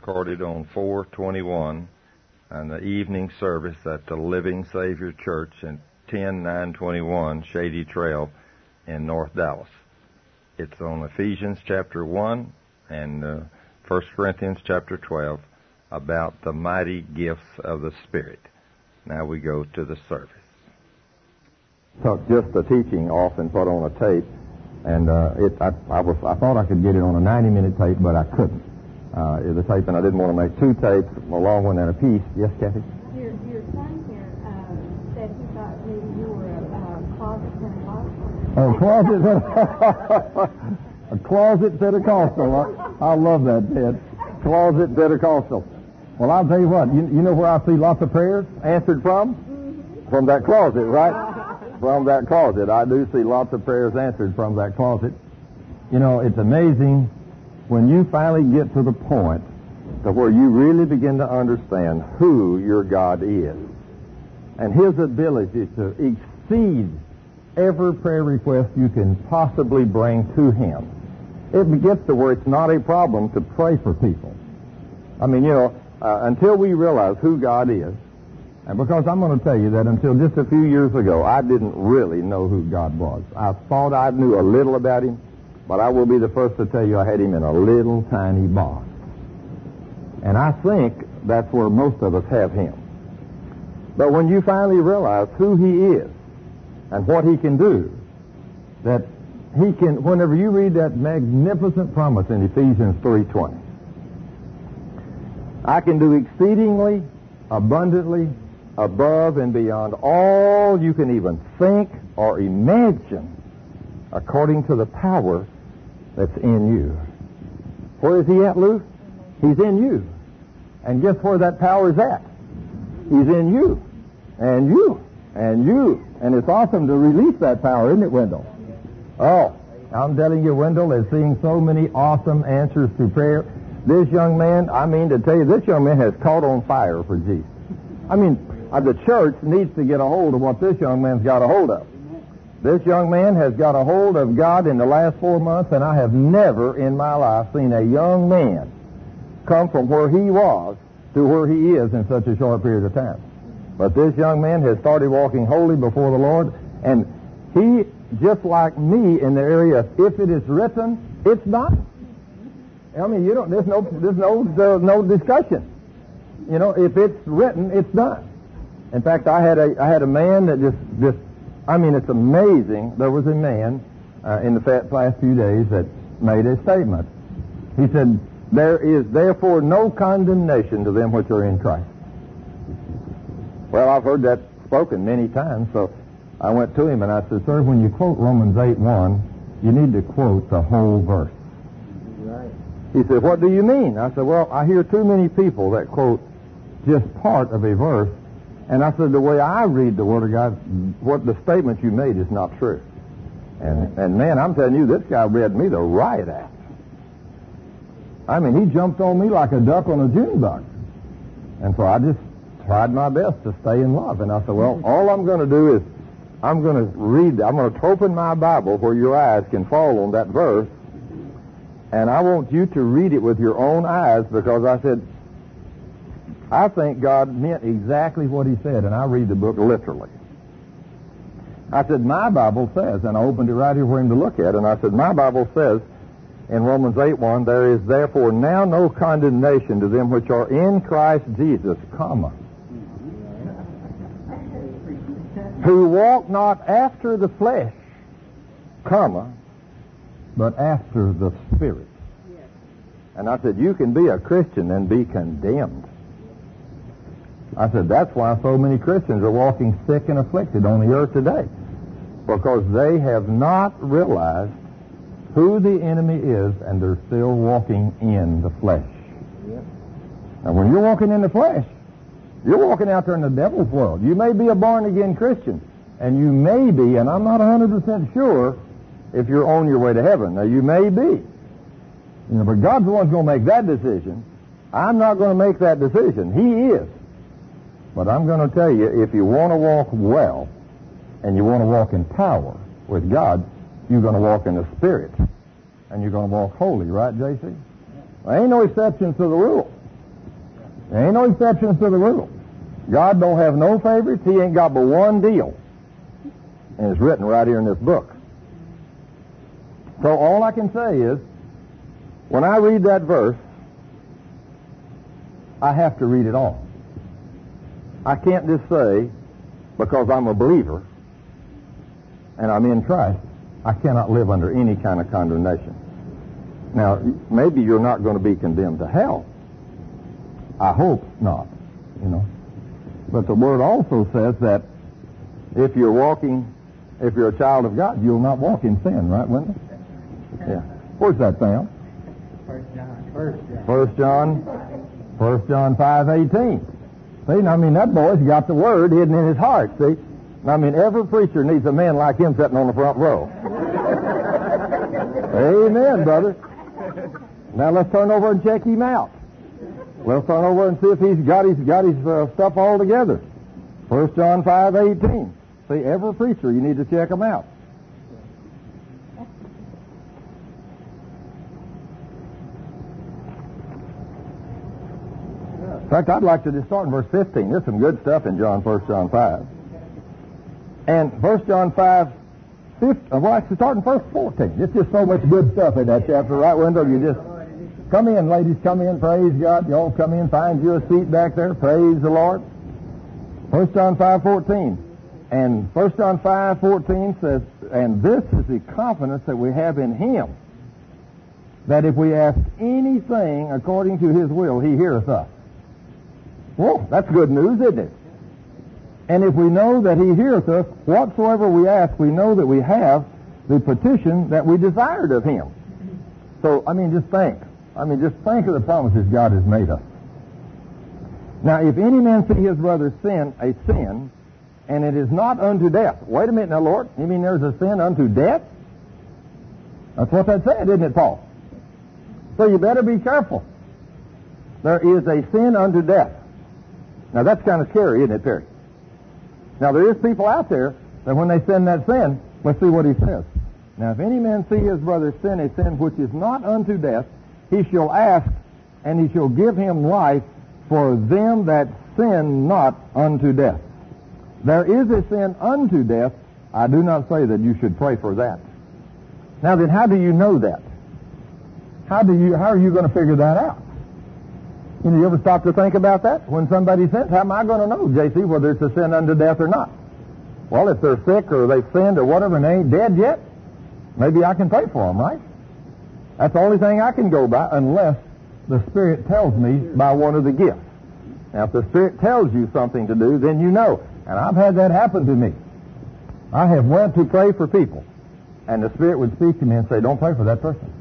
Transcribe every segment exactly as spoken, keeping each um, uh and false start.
recorded on four twenty-one and the evening service at the Living Savior Church in ten nine twenty-one Shady Trail in North Dallas. It's on Ephesians chapter one and uh, First Corinthians chapter twelve about the mighty gifts of the Spirit. Now we go to the service. Took just the teaching off and put on a tape, and uh, it, I, I, was, I thought I could get it on a ninety-minute tape, but I couldn't. Uh, the tape, and I didn't want to make two tapes, a long one and a piece. Yes, Kathy? Your, your son here uh, said he thought maybe you were a uh, closet Pentecostal. Oh, closet A closet Pentecostal. I, I love that, Ted. Closet Pentecostal. Well, I'll tell you what, you, you know where I see lots of prayers answered from? Mm-hmm. From that closet, right? From that closet. I do see lots of prayers answered from that closet. You know, it's amazing when you finally get to the point to where you really begin to understand who your God is and His ability to exceed every prayer request you can possibly bring to Him. It gets to where it's not a problem to pray for people. I mean, you know, uh, until we realize who God is, and because I'm going to tell you that until just a few years ago, I didn't really know who God was. I thought I knew a little about Him, but I will be the first to tell you I had Him in a little tiny box. And I think that's where most of us have Him. But when you finally realize who He is and what He can do, that He can, whenever you read that magnificent promise in Ephesians three twenty, I can do exceedingly, abundantly, above and beyond all you can even think or imagine, according to the power that's in you. Where is He at, Lou? He's in you. And guess where that power is at? He's in you. And you. And you. And it's awesome to release that power, isn't it, Wendell? Oh, I'm telling you, Wendell is seeing so many awesome answers to prayer. This young man, I mean to tell you, this young man has caught on fire for Jesus. I mean, uh, the church needs to get a hold of what this young man's got a hold of. This young man has got a hold of God in the last four months, and I have never in my life seen a young man come from where he was to where he is in such a short period of time. But this young man has started walking holy before the Lord, and he, just like me in the area of if it is written, it's done. I mean, you don't. There's no, there's no, there's no discussion. You know, if it's written, it's done. In fact, I had a, I had a man that just, just. I mean, it's amazing. There was a man uh, in the last few days that made a statement. He said, "There is therefore no condemnation to them which are in Christ." Well, I've heard that spoken many times, so I went to him and I said, "Sir, when you quote Romans eight one, you need to quote the whole verse." Right. He said, "What do you mean?" I said, "Well, I hear too many people that quote just part of a verse." And I said, "The way I read the Word of God, what the statement you made is not true." And, and man, I'm telling you, this guy read me the riot act. I mean, he jumped on me like a duck on a June bug. And so I just tried my best to stay in love. And I said, well, all I'm going to do is I'm going to read, I'm going to open my Bible where your eyes can fall on that verse. And I want you to read it with your own eyes, because I said, I think God meant exactly what He said, and I read the book literally. I said, my Bible says, and I opened it right here for him to look at, and I said, my Bible says in Romans eight one, "There is therefore now no condemnation to them which are in Christ Jesus, comma, who walk not after the flesh, comma, but after the Spirit." And I said, you can be a Christian and be condemned. I said, that's why so many Christians are walking sick and afflicted on the earth today, because they have not realized who the enemy is, and they're still walking in the flesh. Yep. And when you're walking in the flesh, you're walking out there in the devil's world. You may be a born-again Christian, and you may be, and I'm not one hundred percent sure if you're on your way to heaven. Now, you may be. You know, but God's the one who's going to make that decision. I'm not going to make that decision. He is. But I'm going to tell you, if you want to walk well, and you want to walk in power with God, you're going to walk in the Spirit. And you're going to walk holy, right, J C? There ain't no exceptions to the rule. There ain't no exceptions to the rule. God don't have no favorites. He ain't got but one deal. And it's written right here in this book. So all I can say is, when I read that verse, I have to read it all. I can't just say, because I'm a believer and I'm in Christ, I cannot live under any kind of condemnation. Now, maybe you're not going to be condemned to hell. I hope not, you know. But the Word also says that if you're walking, if you're a child of God, you'll not walk in sin, right, Wendell? Yeah. Where's that found? First John. First John. First John. First John five eighteen. See, I mean, that boy's got the Word hidden in his heart, see? I mean, every preacher needs a man like him sitting on the front row. Amen, brother. Now let's turn over and check him out. Let's turn over and see if he's got his, got his uh, stuff all together. First John five eighteen. See, every preacher, you need to check him out. In fact, I'd like to just start in verse fifteen. There's some good stuff in John, First John five. And First John five, fifteen, well, actually start in verse fourteen. There's just so much good stuff in that chapter, right, Wendell? You just, come in, ladies, come in, praise God. You all come in, find you a seat back there, praise the Lord. First John five fourteen. And First John five fourteen says, and this is the confidence that we have in Him, that if we ask anything according to His will, He heareth us. Well, that's good news, isn't it? And if we know that He heareth us, whatsoever we ask, we know that we have the petition that we desired of Him. So, I mean, just think. I mean, just think of the promises God has made us. Now, if any man see his brother sin a sin, and it is not unto death. Wait a minute now, Lord. You mean there's a sin unto death? That's what that said, isn't it, Paul? So you better be careful. There is a sin unto death. Now, that's kind of scary, isn't it, Perry? Now, there is people out there that when they sin that sin, let's see what he says. Now, if any man see his brother sin a sin which is not unto death, he shall ask, and he shall give him life for them that sin not unto death. There is a sin unto death. I do not say that you should pray for that. Now then, how do you know that? How do you? How are you going to figure that out? You know, you ever stop to think about that? When somebody sins, how am I going to know, J C, whether it's a sin unto death or not? Well, if they're sick or they've sinned or whatever and they ain't dead yet, maybe I can pray for them, right? That's the only thing I can go by, unless the Spirit tells me by one of the gifts. Now, if the Spirit tells you something to do, then you know. And I've had that happen to me. I have went to pray for people, and the Spirit would speak to me and say, don't pray for that person.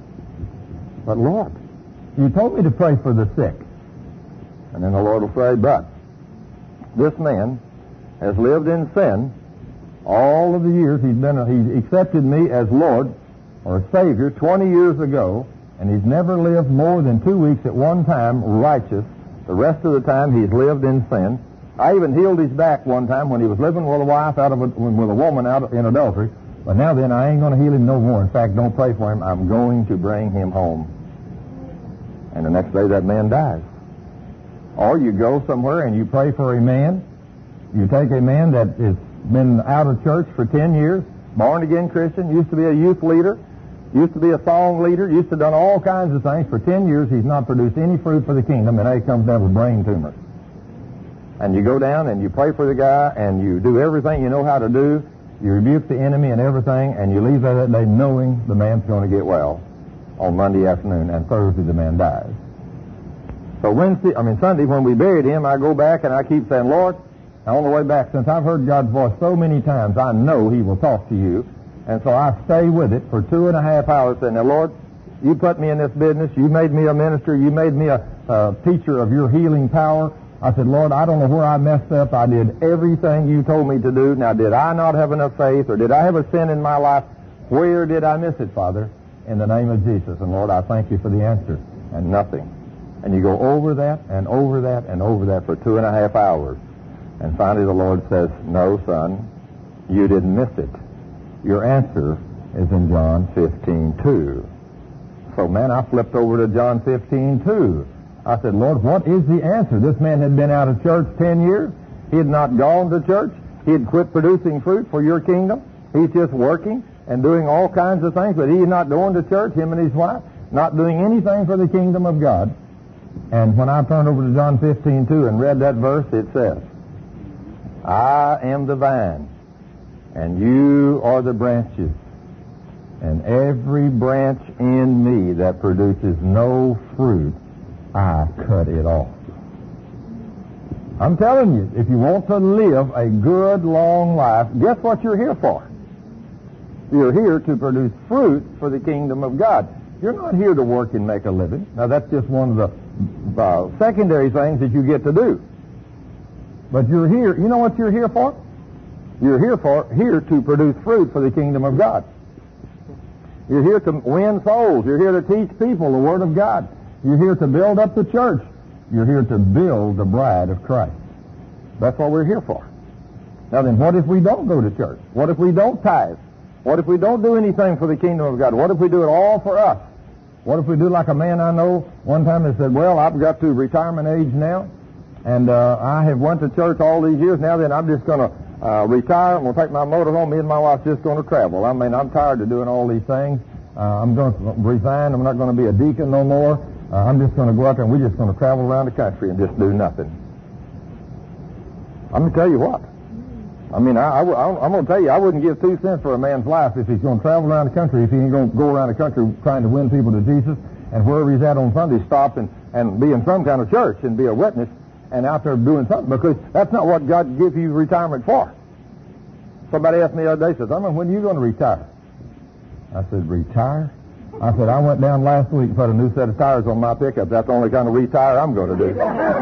But Lord, you told me to pray for the sick. And then the Lord will say, but this man has lived in sin all of the years he's been, he accepted me as Lord or Savior twenty years ago, and he's never lived more than two weeks at one time righteous. The rest of the time he's lived in sin. I even healed his back one time when he was living with a wife out of a, with a woman out in adultery. But now then, I ain't going to heal him no more. In fact, don't pray for him. I'm going to bring him home. And the next day that man dies. Or you go somewhere and you pray for a man. You take a man that has been out of church for ten years, born-again Christian, used to be a youth leader, used to be a song leader, used to have done all kinds of things. For ten years, he's not produced any fruit for the kingdom, and now he comes down with a brain tumor. And you go down and you pray for the guy, and you do everything you know how to do. You rebuke the enemy and everything, and you leave there that day knowing the man's going to get well on Monday afternoon, and Thursday the man dies. So Wednesday, I mean Sunday, when we buried him, I go back and I keep saying, Lord, on the way back, since I've heard God's voice so many times, I know He will talk to you. And so I stay with it for two and a half hours saying, now, Lord, you put me in this business. You made me a minister. You made me a, a teacher of your healing power. I said, Lord, I don't know where I messed up. I did everything you told me to do. Now, did I not have enough faith, or did I have a sin in my life? Where did I miss it, Father? In the name of Jesus. And, Lord, I thank you for the answer. And nothing. And you go over that and over that and over that for two and a half hours. And finally the Lord says, no, son, you didn't miss it. Your answer is in John fifteen two. So, man, I flipped over to John fifteen two. I said, Lord, what is the answer? This man had been out of church ten years. He had not gone to church. He had quit producing fruit for your kingdom. He's just working and doing all kinds of things, but he's not going to church, him and his wife, not doing anything for the kingdom of God. And when I turned over to John fifteen two and read that verse, it says, I am the vine, and you are the branches. And every branch in me that produces no fruit, I cut it off. I'm telling you, if you want to live a good, long life, guess what you're here for? You're here to produce fruit for the kingdom of God. You're not here to work and make a living. Now, that's just one of the uh, secondary things that you get to do. But you're here, you know what you're here for? You're here for, here to produce fruit for the kingdom of God. You're here to win souls. You're here to teach people the Word of God. You're here to build up the church. You're here to build the bride of Christ. That's what we're here for. Now then, what if we don't go to church? What if we don't tithe? What if we don't do anything for the kingdom of God? What if we do it all for us? What if we do like a man I know one time that said, well, I've got to retirement age now, and uh, I have went to church all these years. Now then, I'm just going to uh, retire, and we'll take my motor home. Me and my wife's just going to travel. I mean, I'm tired of doing all these things. Uh, I'm going to resign. I'm not going to be a deacon no more. Uh, I'm just going to go out there and we're just going to travel around the country and just do nothing. I'm going to tell you what. I mean, I, I, I'm going to tell you, I wouldn't give two cents for a man's life if he's going to travel around the country, if he ain't going to go around the country trying to win people to Jesus, and wherever he's at on Sunday, stop and, and be in some kind of church and be a witness and out there doing something, because that's not what God gives you retirement for. Somebody asked me the other day, says, I mean, when are you going to retire? I said, retire? I said, I went down last week and put a new set of tires on my pickup. That's the only kind of retire I'm going to do.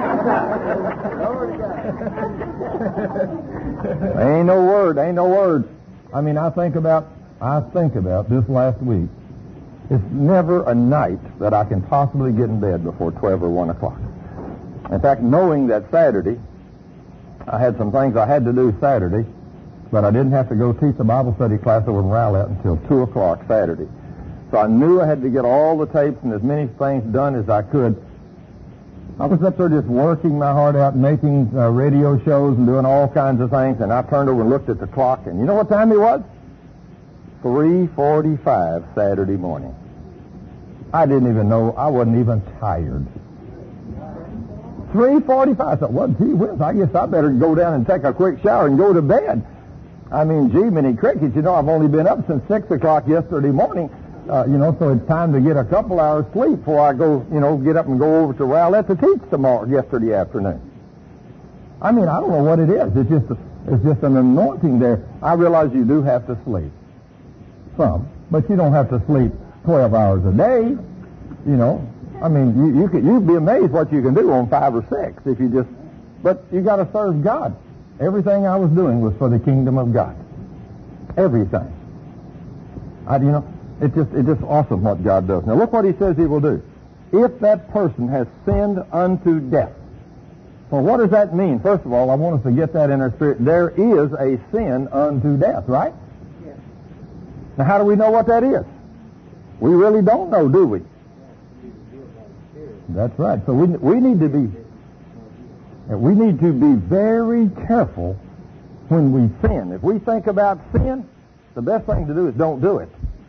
Ain't no word, ain't no words. I mean, I think about, I think about this last week. It's never a night that I can possibly get in bed before twelve or one o'clock. In fact, knowing that Saturday, I had some things I had to do Saturday, but I didn't have to go teach a Bible study class over in Rowlett until two o'clock Saturday. So I knew I had to get all the tapes and as many things done as I could. I was up there just working my heart out, making uh, radio shows and doing all kinds of things, and I turned over and looked at the clock, and you know what time it was? three forty-five Saturday morning. I didn't even know, I wasn't even tired. three forty-five. I thought, well, gee whiz, I guess I better go down and take a quick shower and go to bed. I mean, gee, many crickets, you know, I've only been up since six o'clock yesterday morning. Uh, you know, so it's time to get a couple hours sleep before I go, you know, get up and go over to Rowlett to teach tomorrow, yesterday afternoon. I mean, I don't know what it is. It's just, a, it's just an anointing there. I realize you do have to sleep. Some. But you don't have to sleep twelve hours a day. You know, I mean, you, you could, you'd be amazed what you can do on five or six if you just, but you got to serve God. Everything I was doing was for the kingdom of God. Everything. I, you know, It's just, it's just awesome what God does. Now look what he says he will do. If that person has sinned unto death. Well, what does that mean? First of all, I want us to get that in our spirit. There is a sin unto death, right? Yes. Now how do we know what that is? We really don't know, do we? That's right. So we, we need to be, we need to be very careful when we sin. If we think about sin, the best thing to do is don't do it.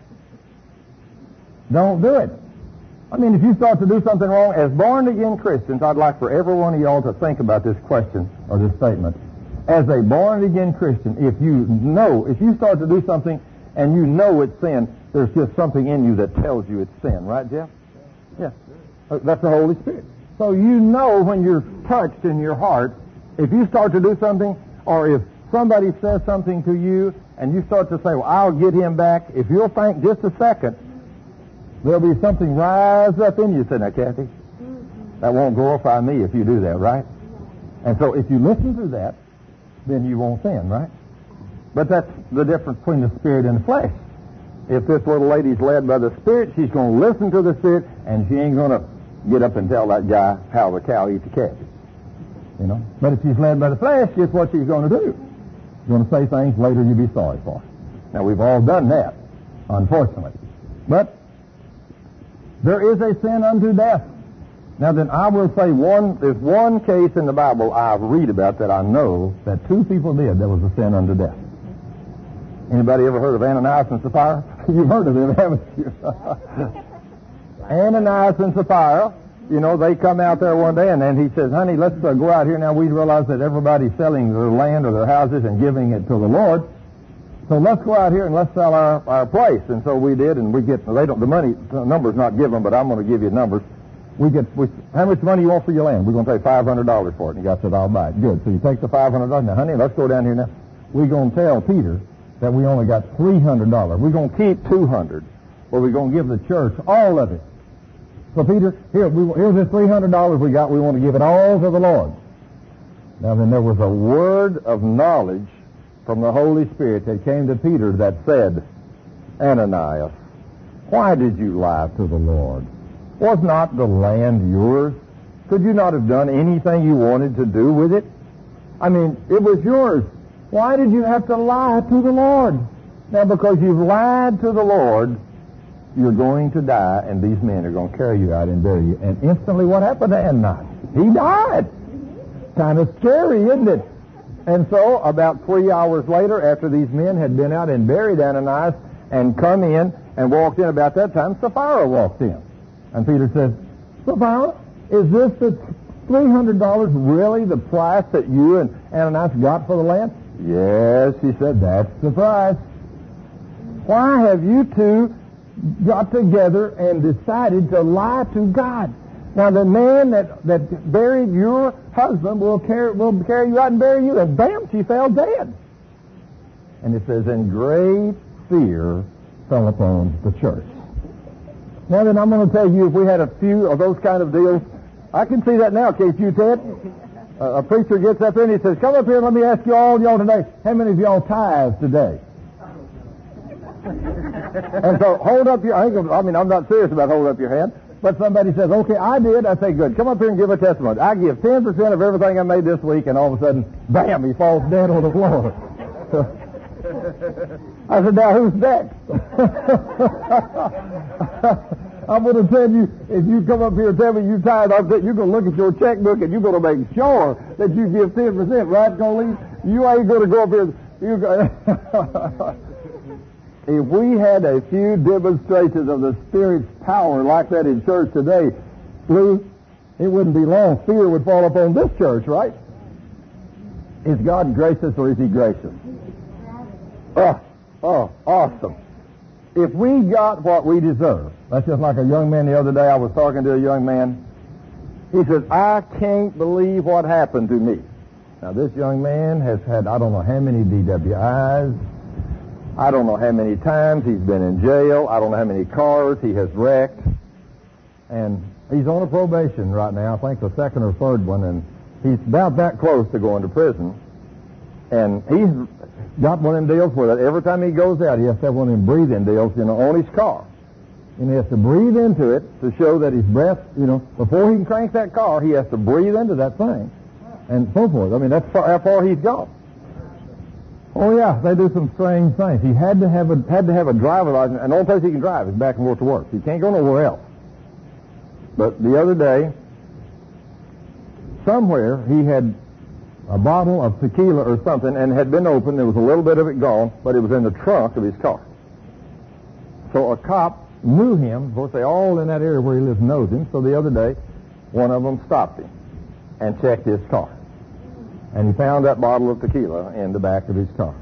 Don't do it. I mean, if you start to do something wrong, as born-again Christians, I'd like for every one of y'all to think about this question or this statement. As a born-again Christian, if you know, if you start to do something and you know it's sin, there's just something in you that tells you it's sin. Right, Jeff? Yeah. That's the Holy Spirit. So you know when you're touched in your heart, if you start to do something, or if somebody says something to you and you start to say, well, I'll get him back, if you'll think just a second, there'll be something rise up in you. Say, now, Kathy, that won't glorify me if you do that, right? And so if you listen to that, then you won't sin, right? But that's the difference between the Spirit and the flesh. If this little lady's led by the Spirit, she's going to listen to the Spirit, and she ain't going to get up and tell that guy how the cow eats the calf. You know? But if she's led by the flesh, guess what she's going to do? She's going to say things later you'll be sorry for. Now, we've all done that, unfortunately. But there is a sin unto death. Now then, I will say one, there's one case in the Bible I read about that I know that two people did that was a sin unto death. Anybody ever heard of Ananias and Sapphira? You've heard of them, haven't you? Ananias and Sapphira, you know, they come out there one day and then he says, honey, let's uh, go out here now. We realize that everybody's selling their land or their houses and giving it to the Lord. So let's go out here and let's sell our, our place. And so we did, and we get, they don't, the money, the number's not given, but I'm going to give you numbers. We get, we, how much money you want for your land? We're going to pay five hundred dollars for it. And the guy said, I'll buy it. Good. So you take the five hundred dollars. Now, honey, let's go down here now. We're going to tell Peter that we only got three hundred dollars. We're going to keep two hundred dollars, but we're going to give the church all of it. So Peter, here, we, here's this three hundred dollars we got. We want to give it all to the Lord. Now then, there was a word of knowledge from the Holy Spirit that came to Peter that said, Ananias, why did you lie to the Lord? Was not the land yours? Could you not have done anything you wanted to do with it? I mean, it was yours. Why did you have to lie to the Lord? Now, because you've lied to the Lord, you're going to die, and these men are going to carry you out and bury you. And instantly, what happened to Ananias? He died. Kind of scary, isn't it? And so, about three hours later, after these men had been out and buried Ananias and come in and walked in, about that time, Sapphira walked in. And Peter says, Sapphira, is this the three hundred dollars really the price that you and Ananias got for the land? Yes, he said, that's the price. Why have you two got together and decided to lie to God? Now, the man that, that buried your husband will carry, will carry you out and bury you. And bam, she fell dead. And it says, and great fear fell upon the church. Now then, I'm going to tell you, if we had a few of those kind of deals, I can see that now, can't you, Ted? Uh, a preacher gets up there and he says, come up here and let me ask you all y'all today, how many of y'all tithe today? And so, hold up your, I, think, I mean, I'm not serious about holding up your hand. But somebody says, okay, I did. I say, good. Come up here and give a testimony. I give ten percent of everything I made this week, and all of a sudden, bam, he falls dead on the floor. I said, now who's next? I'm going to tell you, if you come up here and tell me you tithe, you're going to look at your checkbook and you're going to make sure that you give ten percent, right, Colleen? You ain't going to go up here. You go. If we had a few demonstrations of the Spirit's power like that in church today, Lou, it wouldn't be long. Fear would fall upon this church, right? Is God gracious or is He gracious? Oh, oh, awesome. If we got what we deserve, that's just like a young man the other day, I was talking to a young man. He says, I can't believe what happened to me. Now, this young man has had, I don't know how many D W Is. I don't know how many times he's been in jail. I don't know how many cars he has wrecked. And he's on a probation right now, I think the second or third one, and he's about that close to going to prison. And he's got one of them deals where every time he goes out, he has to have one of them breathing deals, you know, on his car. And he has to breathe into it to show that his breath, you know, before he can crank that car, he has to breathe into that thing. And so forth. I mean, that's far, how far he's gone. Oh yeah, they do some strange things. He had to have a had to have a driver license, and the only place he can drive is back and forth to work. He can't go nowhere else. But the other day, somewhere he had a bottle of tequila or something, and it had been opened. There was a little bit of it gone, but it was in the trunk of his car. So a cop knew him. Of course, they all in that area where he lives knows him. So the other day, one of them stopped him and checked his car. And he found that bottle of tequila in the back of his car.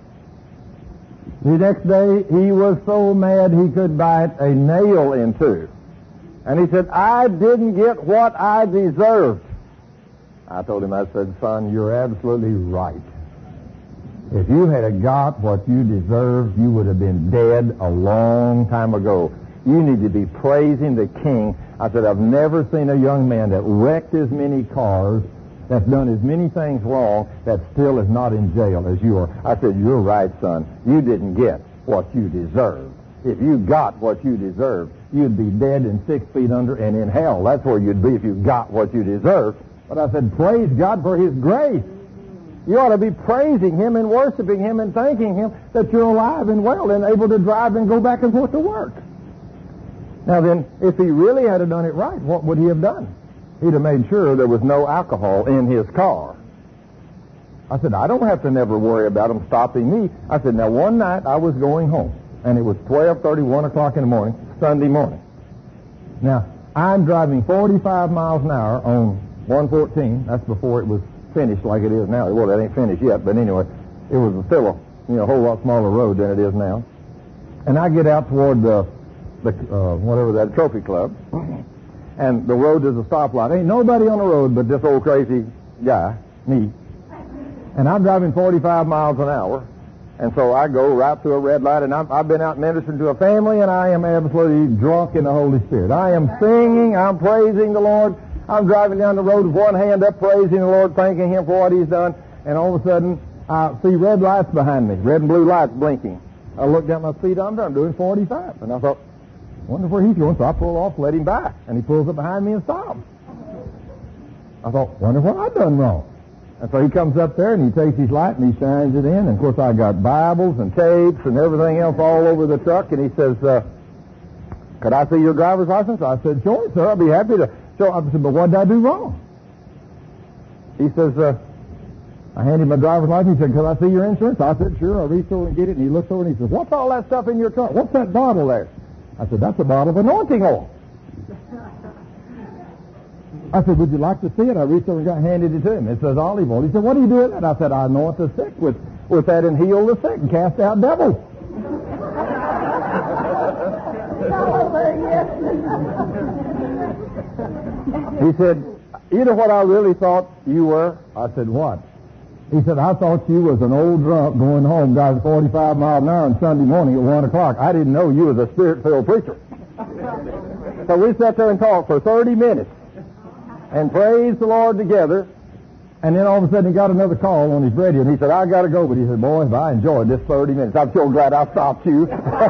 The next day, he was so mad he could bite a nail in two. And he said, I didn't get what I deserved. I told him, I said, son, you're absolutely right. If you had got what you deserved, you would have been dead a long time ago. You need to be praising the King. I said, I've never seen a young man that wrecked as many cars, that's done as many things wrong, that still is not in jail as you are. I said, you're right, son. You didn't get what you deserved. If you got what you deserved, you'd be dead and six feet under and in hell. That's where you'd be if you got what you deserved. But I said, praise God for His grace. You ought to be praising Him and worshiping Him and thanking Him that you're alive and well and able to drive and go back and forth to work. Now then, if he really had done it right, what would he have done? he'd have made sure there was no alcohol in his car. I said, I don't have to never worry about him stopping me. I said, now one night I was going home, and it was twelve thirty, one o'clock in the morning, Sunday morning. Now, I'm driving forty-five miles an hour on one fourteen. That's before it was finished like it is now. Well, it ain't finished yet, but anyway, it was still a you know, a whole lot smaller road than it is now. And I get out toward the, the uh, whatever that, Trophy Club, and the road is a stoplight. Ain't nobody on the road but this old crazy guy, me. And I'm driving forty-five miles an hour, and so I go right through a red light, and I've, I've been out ministering to a family, and I am absolutely drunk in the Holy Spirit. I am singing, I'm praising the Lord. I'm driving down the road with one hand up, praising the Lord, thanking Him for what He's done, and all of a sudden, I see red lights behind me, red and blue lights blinking. I look down my speed, I'm doing forty-five, and I thought, wonder where he's going, so I pull off, let him by, and he pulls up behind me and stops. I thought, wonder what I've done wrong. And so he comes up there, and he takes his light, and he shines it in, and of course I got Bibles and tapes and everything else all over the truck, and he says, uh, could I see your driver's license? I said, sure, sir, I'll be happy to show. I said, but what did I do wrong? He says, uh, I handed him my driver's license. He said, could I see your insurance? I said, sure. I reached over and get it, and he looked over and he says, what's all that stuff in your truck? What's that bottle there? I said, that's a bottle of anointing oil. I said, would you like to see it? I reached over and got, handed it to him. It says olive oil. He said, what do you do with that? I said, I anoint the sick with, with that and heal the sick and cast out devils. He said, you know what I really thought you were? I said, what? He said, I thought you was an old drunk going home, driving forty-five miles an hour on Sunday morning at one o'clock. I didn't know you was a spirit-filled preacher. So we sat there and talked for thirty minutes and praised the Lord together. And then all of a sudden he got another call on his radio, and he said, I got to go. But he said, boys, I enjoyed this thirty minutes. I'm so glad I stopped you.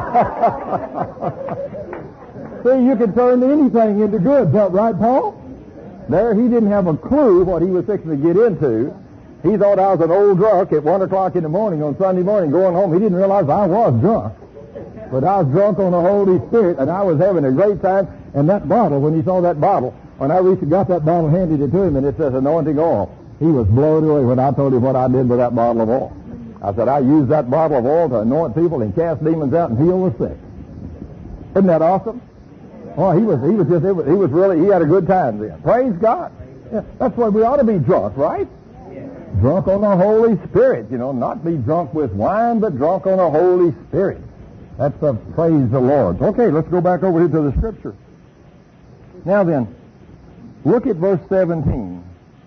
See, you can turn anything into good, but right, Paul? There, he didn't have a clue what he was fixing to get into. He thought I was an old drunk at one o'clock in the morning on Sunday morning going home. He didn't realize I was drunk. But I was drunk on the Holy Spirit, and I was having a great time. And that bottle, when he saw that bottle, when I reached and got that bottle, handed it to him, and it says anointing oil, he was blown away when I told him what I did with that bottle of oil. I said, I used that bottle of oil to anoint people and cast demons out and heal the sick. Isn't that awesome? Oh, he was, he was just, it was, he was really, he had a good time then. Praise God. Yeah, that's why we ought to be drunk, right? Yeah. Drunk on the Holy Spirit, you know, not be drunk with wine, but drunk on the Holy Spirit. That's the praise the Lord. Okay, let's go back over here to the Scripture. Now then, look at verse seventeen.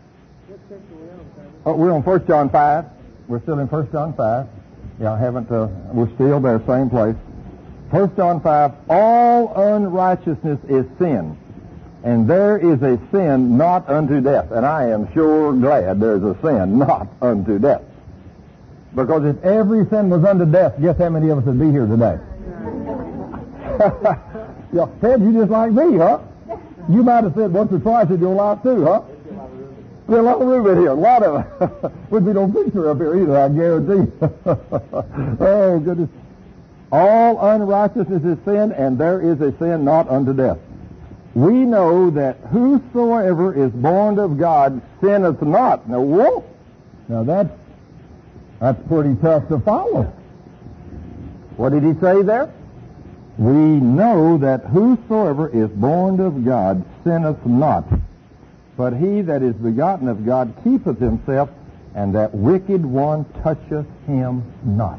Oh, we're on First John five. We're still in First John five. Yeah, I haven't, uh, we're still there, same place. First John five, all unrighteousness is sin, and there is a sin not unto death. And I am sure glad there's a sin not unto death. Because if every sin was unto death, guess how many of us would be here today? Yeah, Ted, you just like me, huh? You might have said once or twice in your life too, huh? There's a lot of room in here. A lot of would be no picture up here either, I guarantee. Oh, goodness. All unrighteousness is sin, and there is a sin not unto death. We know that whosoever is born of God sinneth not. Now, whoa! Now that's, that's pretty tough to follow. What did he say there? We know that whosoever is born of God sinneth not. But he that is begotten of God keepeth himself, and that wicked one toucheth him not.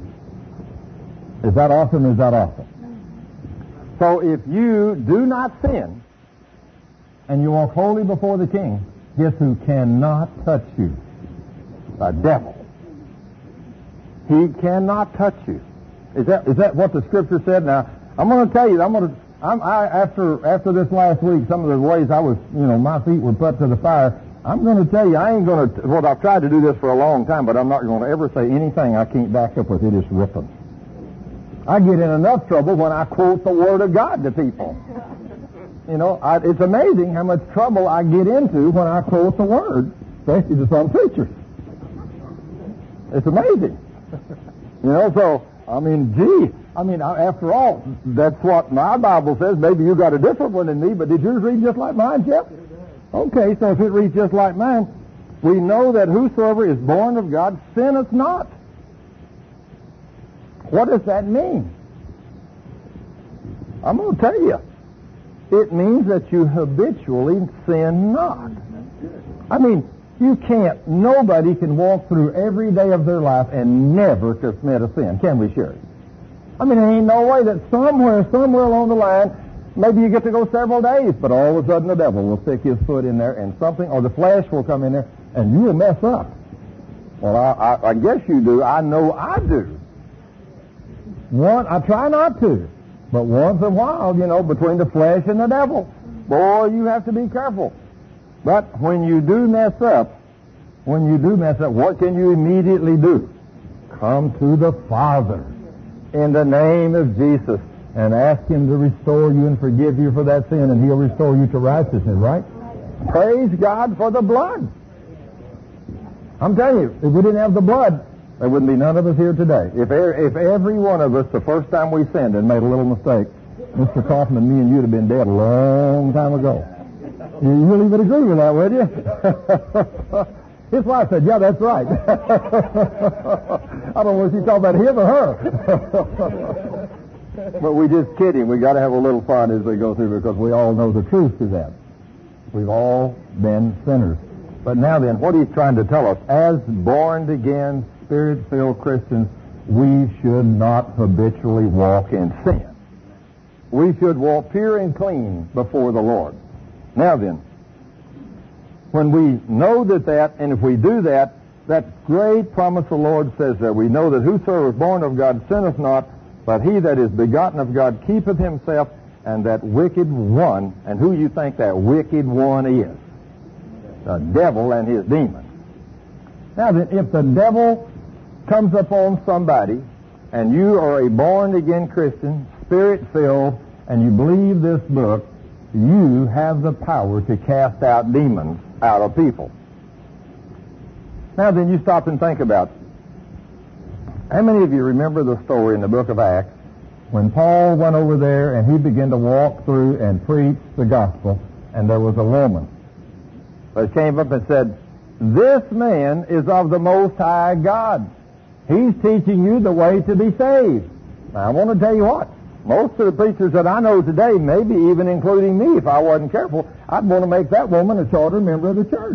Is that awesome or is that awesome? So if you do not sin, and you walk holy before the King, guess who cannot touch you? The devil. He cannot touch you. Is that is that what the Scripture said? Now, I'm going to tell you, I'm going to, I'm, I, after after this last week, some of the ways I was, you know, my feet were put to the fire, I'm going to tell you, I ain't going to, well, I've tried to do this for a long time, but I'm not going to ever say anything I can't back up with. It is ripping. I get in enough trouble when I quote the Word of God to people. You know, I, it's amazing how much trouble I get into when I quote the Word, especially to some preachers. It's amazing. You know, so, I mean, gee, I mean, after all, that's what my Bible says. Maybe you got a different one than me, but did yours read just like mine, Jeff? Okay, so if it reads just like mine, we know that whosoever is born of God sinneth not. What does that mean? I'm going to tell you. It means that you habitually sin not. I mean, you can't, nobody can walk through every day of their life and never commit a sin, can we, Sherry? I mean, there ain't no way that somewhere, somewhere along the line, maybe you get to go several days, but all of a sudden the devil will stick his foot in there and something, or the flesh will come in there, and you will mess up. Well, I, I, I guess you do. I know I do. One, I try not to, but once in a while, you know, between the flesh and the devil, boy, you have to be careful. But when you do mess up, when you do mess up, what can you immediately do? Come to the Father in the name of Jesus and ask Him to restore you and forgive you for that sin, and He'll restore you to righteousness, right? Praise God for the blood. I'm telling you, if we didn't have the blood, there wouldn't be none of us here today. If if every one of us, the first time we sinned and made a little mistake, Mister Kaufman, me and you would have been dead a long time ago. You really would agree with that, would you? His wife said, yeah, that's right. I don't know if she's talking about him or her. But we just kidding. We got to have a little fun as we go through, because we all know the truth to that. We've all been sinners. But now then, what he's trying to tell us, as born-again, Spirit-filled Christians, we should not habitually walk in sin. We should walk pure and clean before the Lord. Now then, when we know that that, and if we do that, that great promise the Lord says that we know that whosoever is born of God sinneth not, but he that is begotten of God keepeth himself, and that wicked one, and who you think that wicked one is? The devil and his demons. Now then, if the devil comes upon somebody, and you are a born-again Christian, Spirit-filled, and you believe this book, you have the power to cast out demons out of people. Now then, you stop and think about it. How many of you remember the story in the book of Acts when Paul went over there and he began to walk through and preach the gospel, and there was a woman that came up and said, this man is of the Most High God. He's teaching you the way to be saved. Now, I want to tell you what. Most of the preachers that I know today, maybe even including me, if I wasn't careful, I'd want to make that woman a charter member of the church.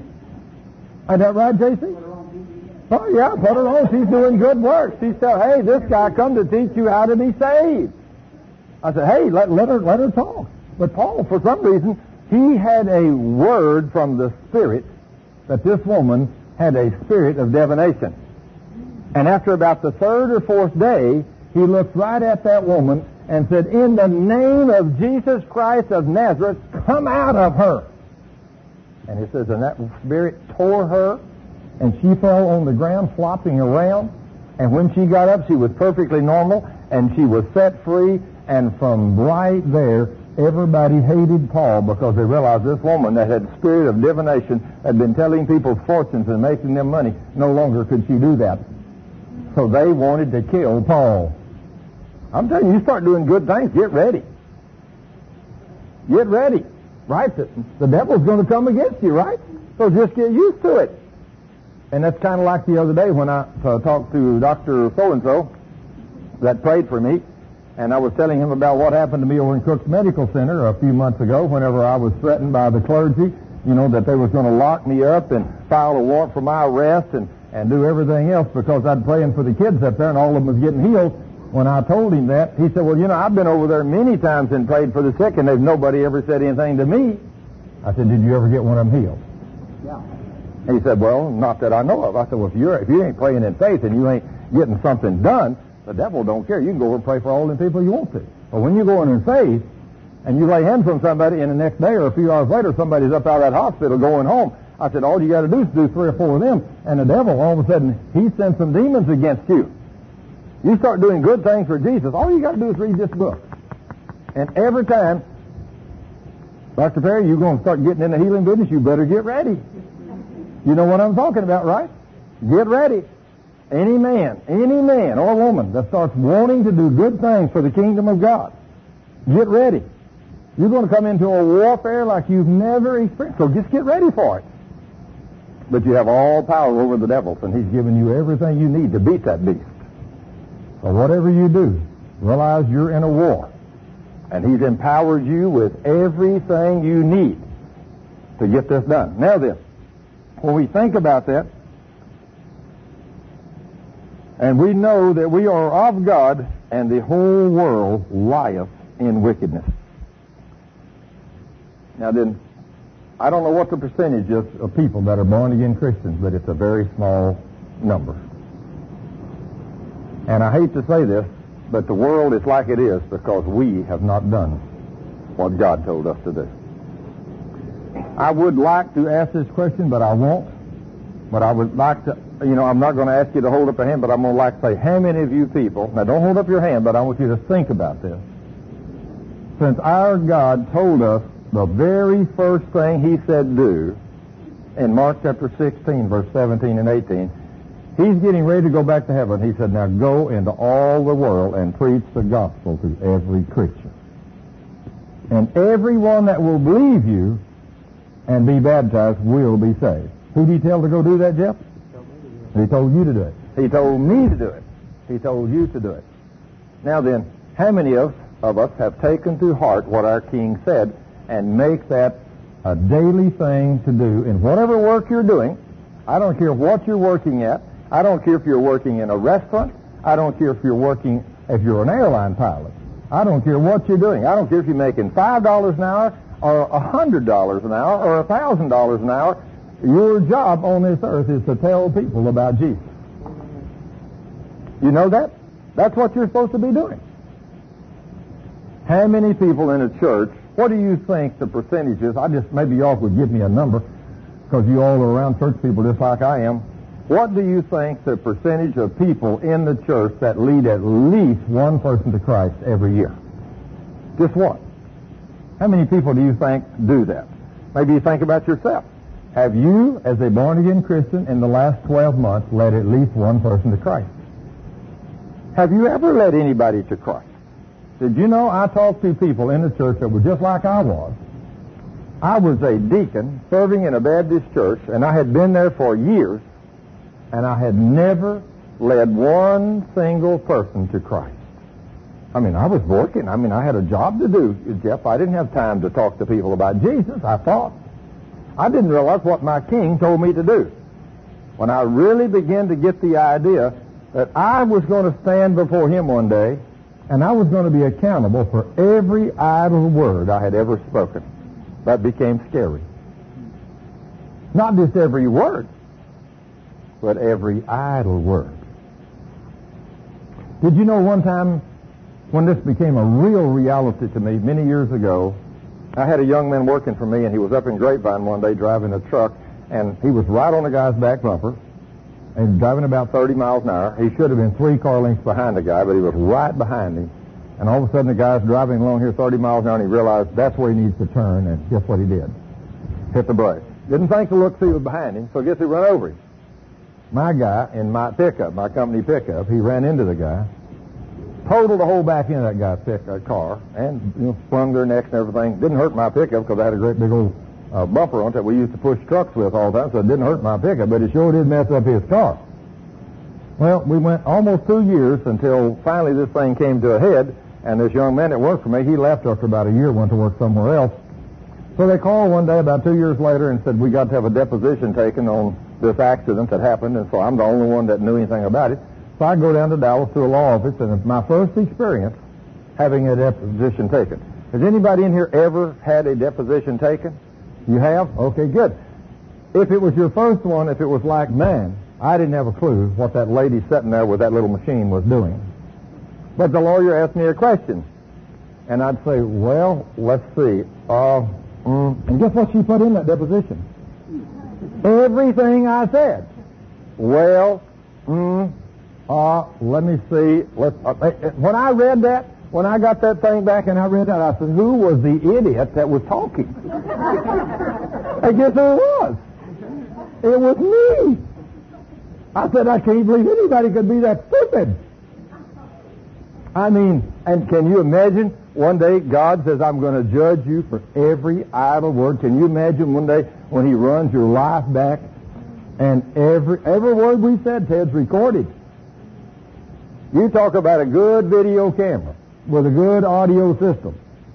Ain't that right, J C? Oh, yeah, put her on. She's doing good work. She said, hey, this guy come to teach you how to be saved. I said, hey, let, let her let her talk. But Paul, for some reason, he had a word from the Spirit that this woman had a spirit of divination. And after about the third or fourth day, he looked right at that woman and said, in the name of Jesus Christ of Nazareth, come out of her. And he says, and that spirit tore her, and she fell on the ground flopping around. And when she got up, she was perfectly normal, and she was set free. And from right there, everybody hated Paul, because they realized this woman that had the spirit of divination, had been telling people's fortunes and making them money, no longer could she do that. So they wanted to kill Paul. I'm telling you, you start doing good things, get ready. Get ready. Right? The, the devil's going to come against you, right? So just get used to it. And that's kind of like the other day when I uh, talked to Doctor So-and-so that prayed for me, and I was telling him about what happened to me over in Cook's Medical Center a few months ago whenever I was threatened by the clergy, you know, that they was going to lock me up and file a warrant for my arrest and, and do everything else because I'd praying for the kids up there and all of them was getting healed. When I told him that, he said, well, you know, I've been over there many times and prayed for the sick, and there's nobody ever said anything to me. I said, did you ever get one of them healed? Yeah. He said, well, not that I know of. I said, well, if, you're, if you ain't praying in faith and you ain't getting something done, the devil don't care. You can go over and pray for all the people you want to. But when you go in in faith and you lay hands on somebody and the next day or a few hours later somebody's up out of that hospital going home, I said, all you got to do is do three or four of them, and the devil, all of a sudden, he sends some demons against you. You start doing good things for Jesus, all you got to do is read this book. And every time, Doctor Perry, you're going to start getting in the healing business, you better get ready. You know what I'm talking about, right? Get ready. Any man, any man or woman that starts wanting to do good things for the kingdom of God, get ready. You're going to come into a warfare like you've never experienced. So just get ready for it. But you have all power over the devils, and he's given you everything you need to beat that beast. So whatever you do, realize you're in a war. And he's empowered you with everything you need to get this done. Now then, when we think about that, and we know that we are of God, and the whole world lieth in wickedness. Now then, I don't know what the percentage is of people that are born-again Christians, but it's a very small number. And I hate to say this, but the world is like it is because we have not done what God told us to do. I would like to ask this question, but I won't. But I would like to, you know, I'm not going to ask you to hold up a hand, but I'm going to like to say, how many of you people, now don't hold up your hand, but I want you to think about this. Since our God told us the very first thing he said do in Mark chapter sixteen, verse seventeen and eighteen, he's getting ready to go back to heaven. He said, now go into all the world and preach the gospel to every creature. And everyone that will believe you and be baptized will be saved. Who did he tell to go do that, Jeff? He told you to do it. He told me to do it. He told you to do it. Now then, how many of, of us have taken to heart what our King said and make that a daily thing to do in whatever work you're doing? I don't care what you're working at. I don't care if you're working in a restaurant. I don't care if you're working, if you're an airline pilot. I don't care what you're doing. I don't care if you're making five dollars an hour or one hundred dollars an hour or one thousand dollars an hour. Your job on this earth is to tell people about Jesus. You know that? That's what you're supposed to be doing. How many people in a church, what do you think the percentage is? I just, maybe y'all would give me a number because you all are around church people just like I am. What do you think the percentage of people in the church that lead at least one person to Christ every year? Just what? How many people do you think do that? Maybe you think about yourself. Have you, as a born-again Christian, in the last twelve months, led at least one person to Christ? Have you ever led anybody to Christ? Did you know I talked to people in the church that were just like I was? I was a deacon serving in a Baptist church, and I had been there for years, and I had never led one single person to Christ. I mean, I was working. I mean, I had a job to do, Jeff. I didn't have time to talk to people about Jesus, I thought. I didn't realize what my King told me to do. When I really began to get the idea that I was going to stand before him one day, and I was going to be accountable for every idle word I had ever spoken, that became scary. Not just every word, but every idle word. Did you know one time when this became a real reality to me many years ago, I had a young man working for me, and he was up in Grapevine one day driving a truck, and he was right on the guy's back bumper, and driving about thirty miles an hour. He should have been three car lengths behind the guy, but he was right behind him. And all of a sudden, the guy's driving along here thirty miles an hour, and he realized that's where he needs to turn, and guess what he did? Hit the brake. Didn't think to look see what was behind him, so guess who ran over him? My guy in my pickup, my company pickup. He ran into the guy, totaled the whole back end of that guy's pick, uh, car, and you know, sprung their necks and everything. Didn't hurt my pickup because I had a great big old uh, bumper on it that we used to push trucks with all the time, so it didn't hurt my pickup, but it sure did mess up his car. Well, we went almost two years until finally this thing came to a head, and this young man that worked for me, he left after about a year, went to work somewhere else. So they called one day about two years later and said, we got to have a deposition taken on this accident that happened, and so I'm the only one that knew anything about it. So I go down to Dallas to a law office, and it's my first experience having a deposition taken. Has anybody in here ever had a deposition taken? You have? Okay, good. If it was your first one, if it was like mine, I didn't have a clue what that lady sitting there with that little machine was doing. But the lawyer asked me a question, and I'd say, well, let's see. Uh, mm, and guess what she put in that deposition? Everything I said. Well, mm, uh, let me see. Let's, uh, when I read that, when I got that thing back and I read that, I said, who was the idiot that was talking? I guess who it was. It was me. I said, I can't believe anybody could be that stupid. I mean, and can you imagine One day, God says, I'm going to judge you for every idle word. Can you imagine one day when he runs your life back and every every word we said, Ted's recorded? You talk about a good video camera with a good audio system.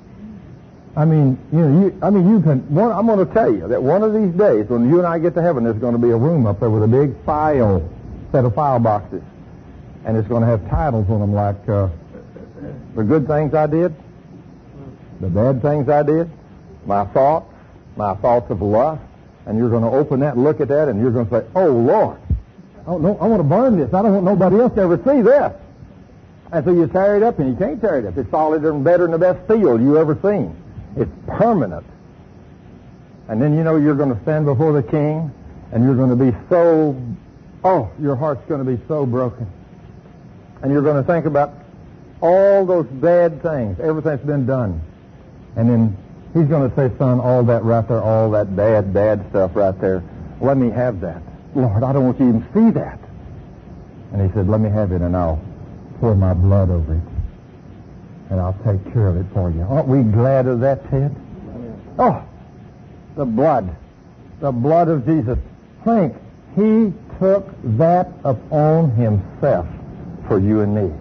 I mean, you know, you, I mean, you can. One, I'm going to tell you that one of these days, when you and I get to heaven, there's going to be a room up there with a big file, set of file boxes, and it's going to have titles on them like uh, the good things I did, the bad things I did, my thoughts, my thoughts of lust, and you're going to open that and look at that, and you're going to say, "Oh Lord, oh no, I want to burn this. I don't want nobody else to ever see this." And so you tear it up, and you can't tear it up. It's solid and better than the best steel you ever seen. It's permanent. And then you know you're going to stand before the King, and you're going to be so, oh, your heart's going to be so broken. And you're going to think about all those bad things, everything that's been done. And then he's going to say, son, all that right there, all that bad, bad stuff right there, let me have that. Lord, I don't want you to even see that. And he said, let me have it, and I'll pour my blood over it. And I'll take care of it for you. Aren't we glad of that, Ted? Oh, the blood. The blood of Jesus. Think, he took that upon himself for you and me.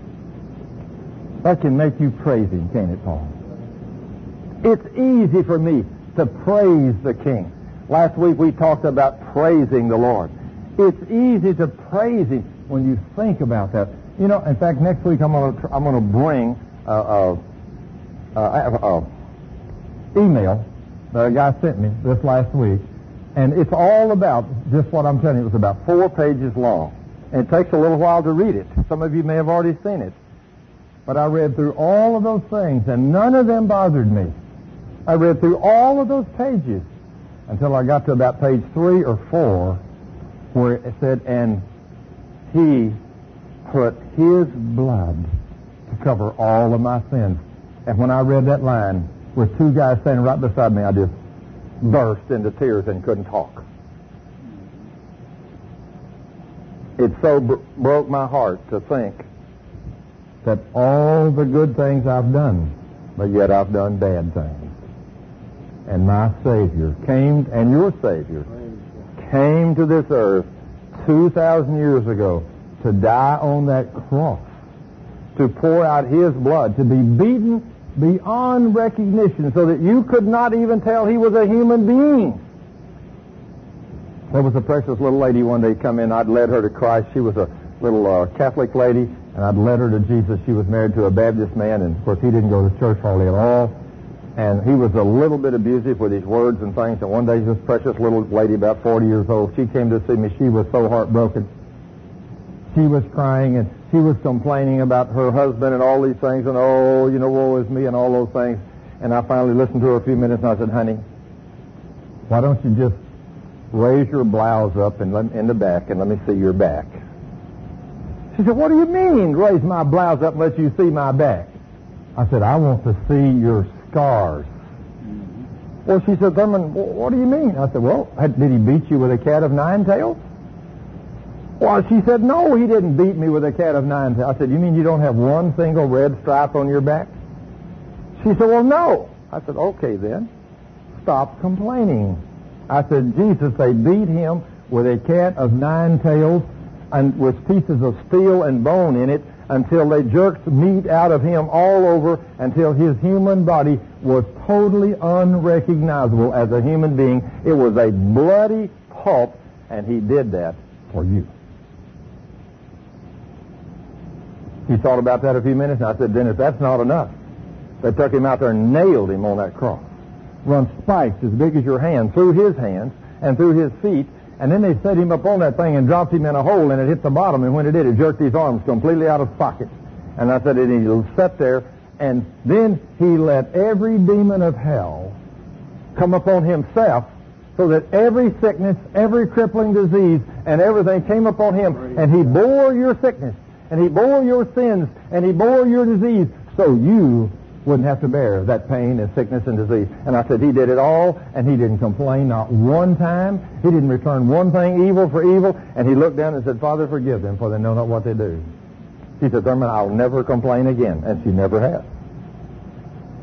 That can make you praise him, can't it, Paul? It's easy for me to praise the King. Last week we talked about praising the Lord. It's easy to praise him when you think about that. You know, in fact, next week I'm going to I'm going to bring Uh, uh, uh, uh, email that a guy sent me this last week, and it's all about just what I'm telling you. It was about four pages long, and it takes a little while to read it. Some of you may have already seen it, but I read through all of those things, and none of them bothered me. I read through all of those pages until I got to about page three or four, where it said, and he put his blood to cover all of my sins. And when I read that line, with two guys standing right beside me, I just burst into tears and couldn't talk. It so br- broke my heart to think that all the good things I've done, but yet I've done bad things. And my Savior came, and your Savior came to this earth two thousand years ago to die on that cross, to pour out his blood, to be beaten beyond recognition so that you could not even tell he was a human being. There was a precious little lady one day come in. I'd led her to Christ. She was a little uh, Catholic lady, and I'd led her to Jesus. She was married to a Baptist man, and of course he didn't go to church hardly at all. And he was a little bit abusive with his words and things. And one day this precious little lady, about forty years old, she came to see me. She was so heartbroken. She was crying, and she was complaining about her husband and all these things, and oh, you know, woe is me, and all those things. And I finally listened to her a few minutes, and I said, honey, why don't you just raise your blouse up and let, in the back, and let me see your back? She said, what do you mean, raise my blouse up and let you see my back? I said, I want to see your scars. Mm-hmm. Well, she said, Thurman, what do you mean? I said, well, did he beat you with a cat of nine tails? Well, she said, no, he didn't beat me with a cat of nine tails. I said, you mean you don't have one single red stripe on your back? She said, well, no. I said, okay, then. Stop complaining. I said, Jesus, they beat him with a cat of nine tails and with pieces of steel and bone in it until they jerked meat out of him all over until his human body was totally unrecognizable as a human being. It was a bloody pulp, and he did that for you. He thought about that a few minutes, and I said, Dennis, that's not enough. They took him out there and nailed him on that cross. Run spikes as big as your hand through his hands and through his feet, and then they set him up on that thing and dropped him in a hole, and it hit the bottom, and when it did, it jerked his arms completely out of socket. And I said, and he sat there, and then he let every demon of hell come upon himself so that every sickness, every crippling disease, and everything came upon him, and he bore your sickness, and he bore your sins, and he bore your disease, so you wouldn't have to bear that pain and sickness and disease. And I said, he did it all, and he didn't complain not one time. He didn't return one thing evil for evil, and he looked down and said, Father, forgive them, for they know not what they do. She said, Thurman, I'll never complain again, and she never has.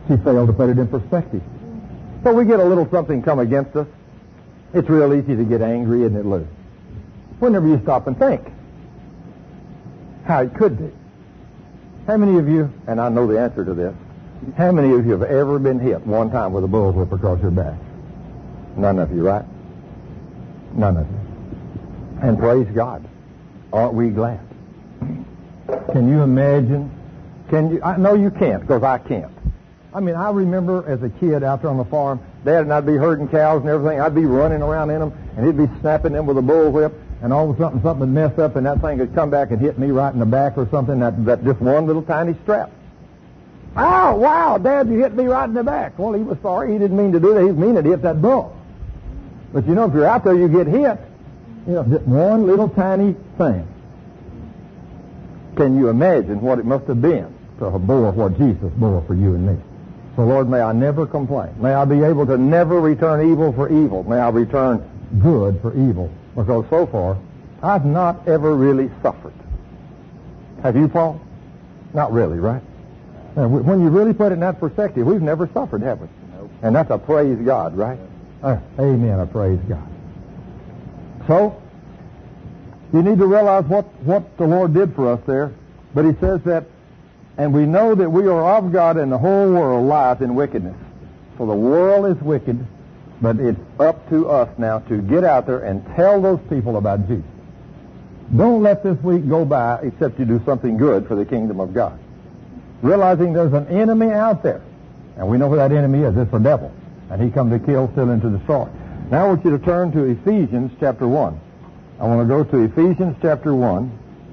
She failed to put it in perspective. So we get a little something come against us. It's real easy to get angry, isn't it, Lou? Whenever you stop and think how it could be. How many of you, and I know the answer to this, how many of you have ever been hit one time with a bullwhip across your back? None of you, right? None of you. And praise God. Aren't we glad? Can you imagine? Can you? I know you can't, because I can't. I mean, I remember as a kid out there on the farm, Dad and I'd be herding cows and everything. I'd be running around in them, and he'd be snapping them with a bullwhip, and all of a sudden something would mess up, and that thing would come back and hit me right in the back or something, that, that just one little tiny strap. Ow, wow, Dad, you hit me right in the back. Well, he was sorry. He didn't mean to do that. He was meaning to hit that bull. But, you know, if you're out there, you get hit. You know, just one little tiny thing. Can you imagine what it must have been to have bore what Jesus bore for you and me? So, Lord, may I never complain. May I be able to never return evil for evil. May I return good for evil. Because so far, I've not ever really suffered. Have you, Paul? Not really, right? Now, when you really put it in that perspective, we've never suffered, have we? Nope. And that's a praise God, right? Uh, amen, a praise God. So, you need to realize what, what the Lord did for us there. But he says that, and we know that we are of God and the whole world lies in wickedness. So the world is wicked, but it's up to us now to get out there and tell those people about Jesus. Don't let this week go by except you do something good for the kingdom of God. Realizing there's an enemy out there. And we know who that enemy is. It's the devil. And he comes to kill, steal, and to destroy. Now I want you to turn to Ephesians chapter one. I want to go to Ephesians chapter one.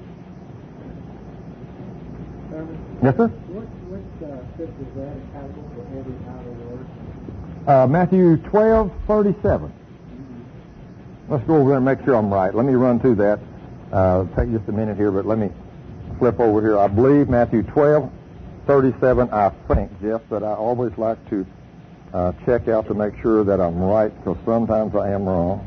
Yes, sir? What, what uh, scripture is that accountable for every idle word? Uh, Matthew twelve thirty-seven. Mm-hmm. Let's go over there and make sure I'm right. Let me run through that. Uh, take just a minute here, but let me flip over here. I believe Matthew twelve thirty-seven, I think, Jeff, but I always like to uh, check out to make sure that I'm right, because sometimes I am wrong.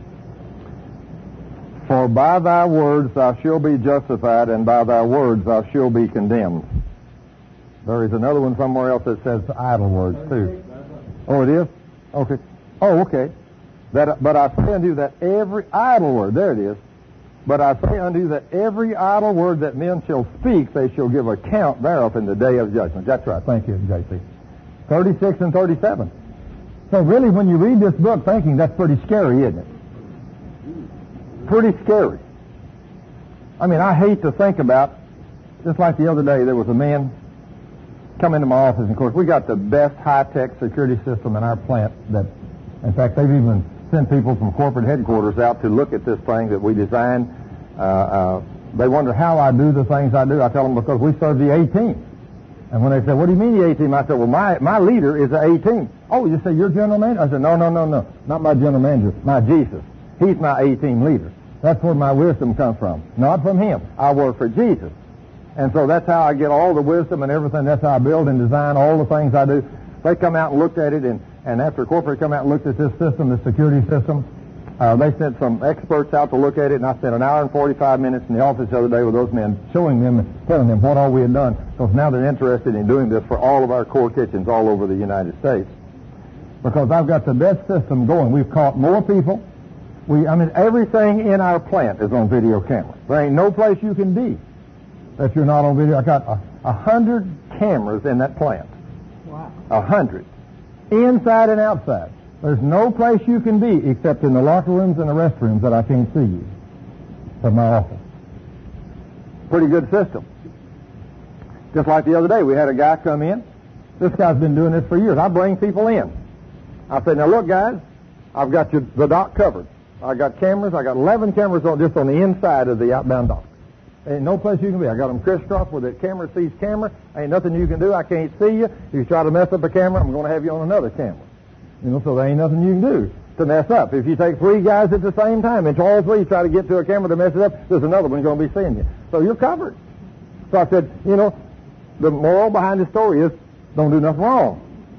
For by thy words thou shalt be justified, and by thy words thou shalt be condemned. There is another one somewhere else that says idle words, too. Oh, it is? Okay. Oh, okay. That, but I say unto you that every idle word, there it is, but I say unto you that every idle word that men shall speak, they shall give account thereof in the day of judgment. That's right. Thank you, J C. thirty-six and thirty-seven. So really, when you read this book thinking, that's pretty scary, isn't it? Pretty scary. I mean, I hate to think about, just like the other day, there was a man come into my office, and of course, we got the best high-tech security system in our plant that, in fact, they've even sent people from corporate headquarters out to look at this thing that we designed. Uh, uh, they wonder how I do the things I do. I tell them because we serve the A-team. And when they say, what do you mean the A-team? I said, well, my, my leader is the A-team. Oh, you say you're general manager? I said, no, no, no, no. Not my general manager. My Jesus. He's my A-team leader. That's where my wisdom comes from. Not from him. I work for Jesus. And so that's how I get all the wisdom and everything. That's how I build and design all the things I do. They come out and looked at it, and, and after corporate come out and looked at this system, the security system, uh, they sent some experts out to look at it, and I spent an hour and forty-five minutes in the office the other day with those men, showing them and telling them what all we had done, because now they're interested in doing this for all of our core kitchens all over the United States. Because I've got the best system going. We've caught more people. We, I mean, everything in our plant is on video camera. There ain't no place you can be that you're not on video. I got a, a hundred cameras in that plant. Wow. A hundred. Inside and outside. There's no place you can be except in the locker rooms and the restrooms that I can't see you from my office. Pretty good system. Just like the other day, we had a guy come in. This guy's been doing this for years. I bring people in. I said, now look, guys, I've got your, the dock covered. I got cameras. I got eleven cameras on just on the inside of the outbound dock. Ain't no place you can be. I got them crisscrossed where the camera sees camera. Ain't nothing you can do. I can't see you. If you try to mess up a camera, I'm going to have you on another camera. You know, so there ain't nothing you can do to mess up. If you take three guys at the same time, and all three try to get to a camera to mess it up, there's another one going to be seeing you. So you're covered. So I said, you know, the moral behind the story is don't do nothing wrong.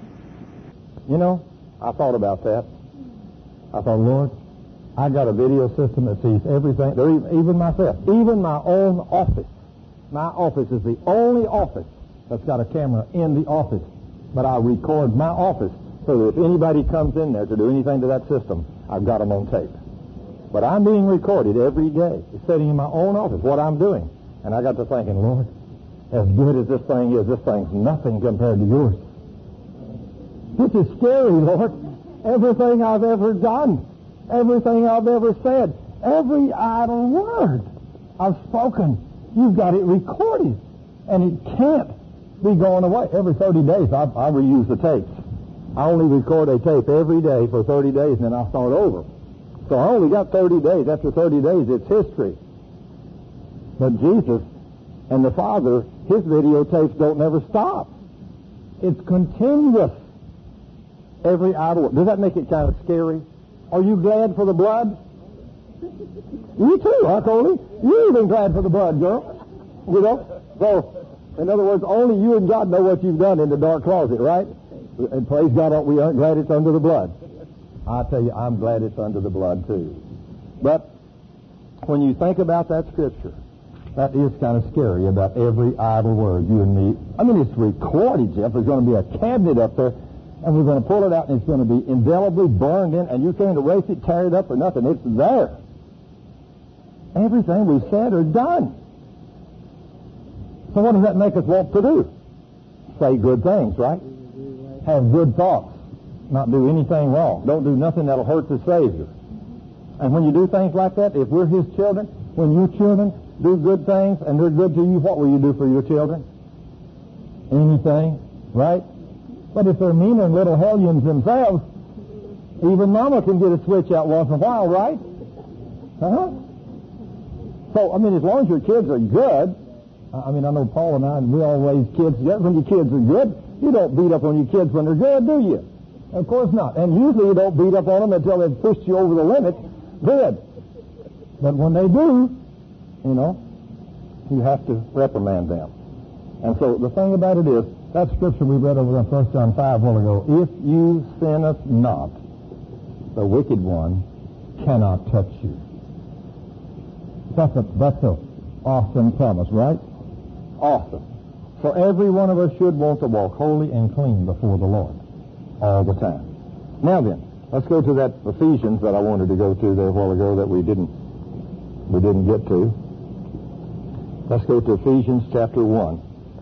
You know, I thought about that. I thought, Lord, I got a video system that sees everything, even myself, even my own office. My office is the only office that's got a camera in the office But I record my office so that if anybody comes in there to do anything to that system, I've got them on tape. But I'm being recorded every day, sitting in my own office, what I'm doing. And I got to thinking, Lord, as good as this thing is, this thing's nothing compared to yours. This is scary, Lord. Everything I've ever done, everything I've ever said, every idle word I've spoken, you've got it recorded. And it can't be going away. Every thirty days, I, I reuse the tapes. I only record a tape every day for thirty days, and then I'll start over. So I only got thirty days. After thirty days, it's history. But Jesus and the Father, his videotapes don't never stop. It's continuous. Every idle word. Does that make it kind of scary? Are you glad for the blood? You too, huh, Coley? You're even glad for the blood, girl. You know? So, in other words, only you and God know what you've done in the dark closet, right? And praise God, we aren't glad it's under the blood. I tell you, I'm glad it's under the blood, too. But when you think about that Scripture, that is kind of scary about every idle word, you and me. I mean, it's recorded, Jeff. There's going to be a cabinet up there, and we're going to pull it out, and it's going to be indelibly burned in, and you can't erase it, tear it up, or nothing. It's there. Everything we've said or done. So what does that make us want to do? Say good things, right? Have good thoughts. Not do anything wrong. Don't do nothing that'll hurt the Savior. And when you do things like that, if we're His children, when your children do good things and they're good to you, what will you do for your children? Anything, right? But if they're mean and little hellions themselves, even Mama can get a switch out once in a while, right? Uh-huh. So, I mean, as long as your kids are good, I mean, I know Paul and I, we all raise kids together. When your kids are good, you don't beat up on your kids when they're good, do you? Of course not. And usually you don't beat up on them until they've pushed you over the limit. Good. But when they do, you know, you have to reprimand them. And so the thing about it is, that scripture we read over in First John five a while ago, if you sinneth not, the wicked one cannot touch you. That's a, that's a awesome promise, right? Awesome. So every one of us should want to walk holy and clean before the Lord all the time. Now then, let's go to that Ephesians that I wanted to go to there a while ago that we didn't we didn't get to. Let's go to Ephesians chapter one.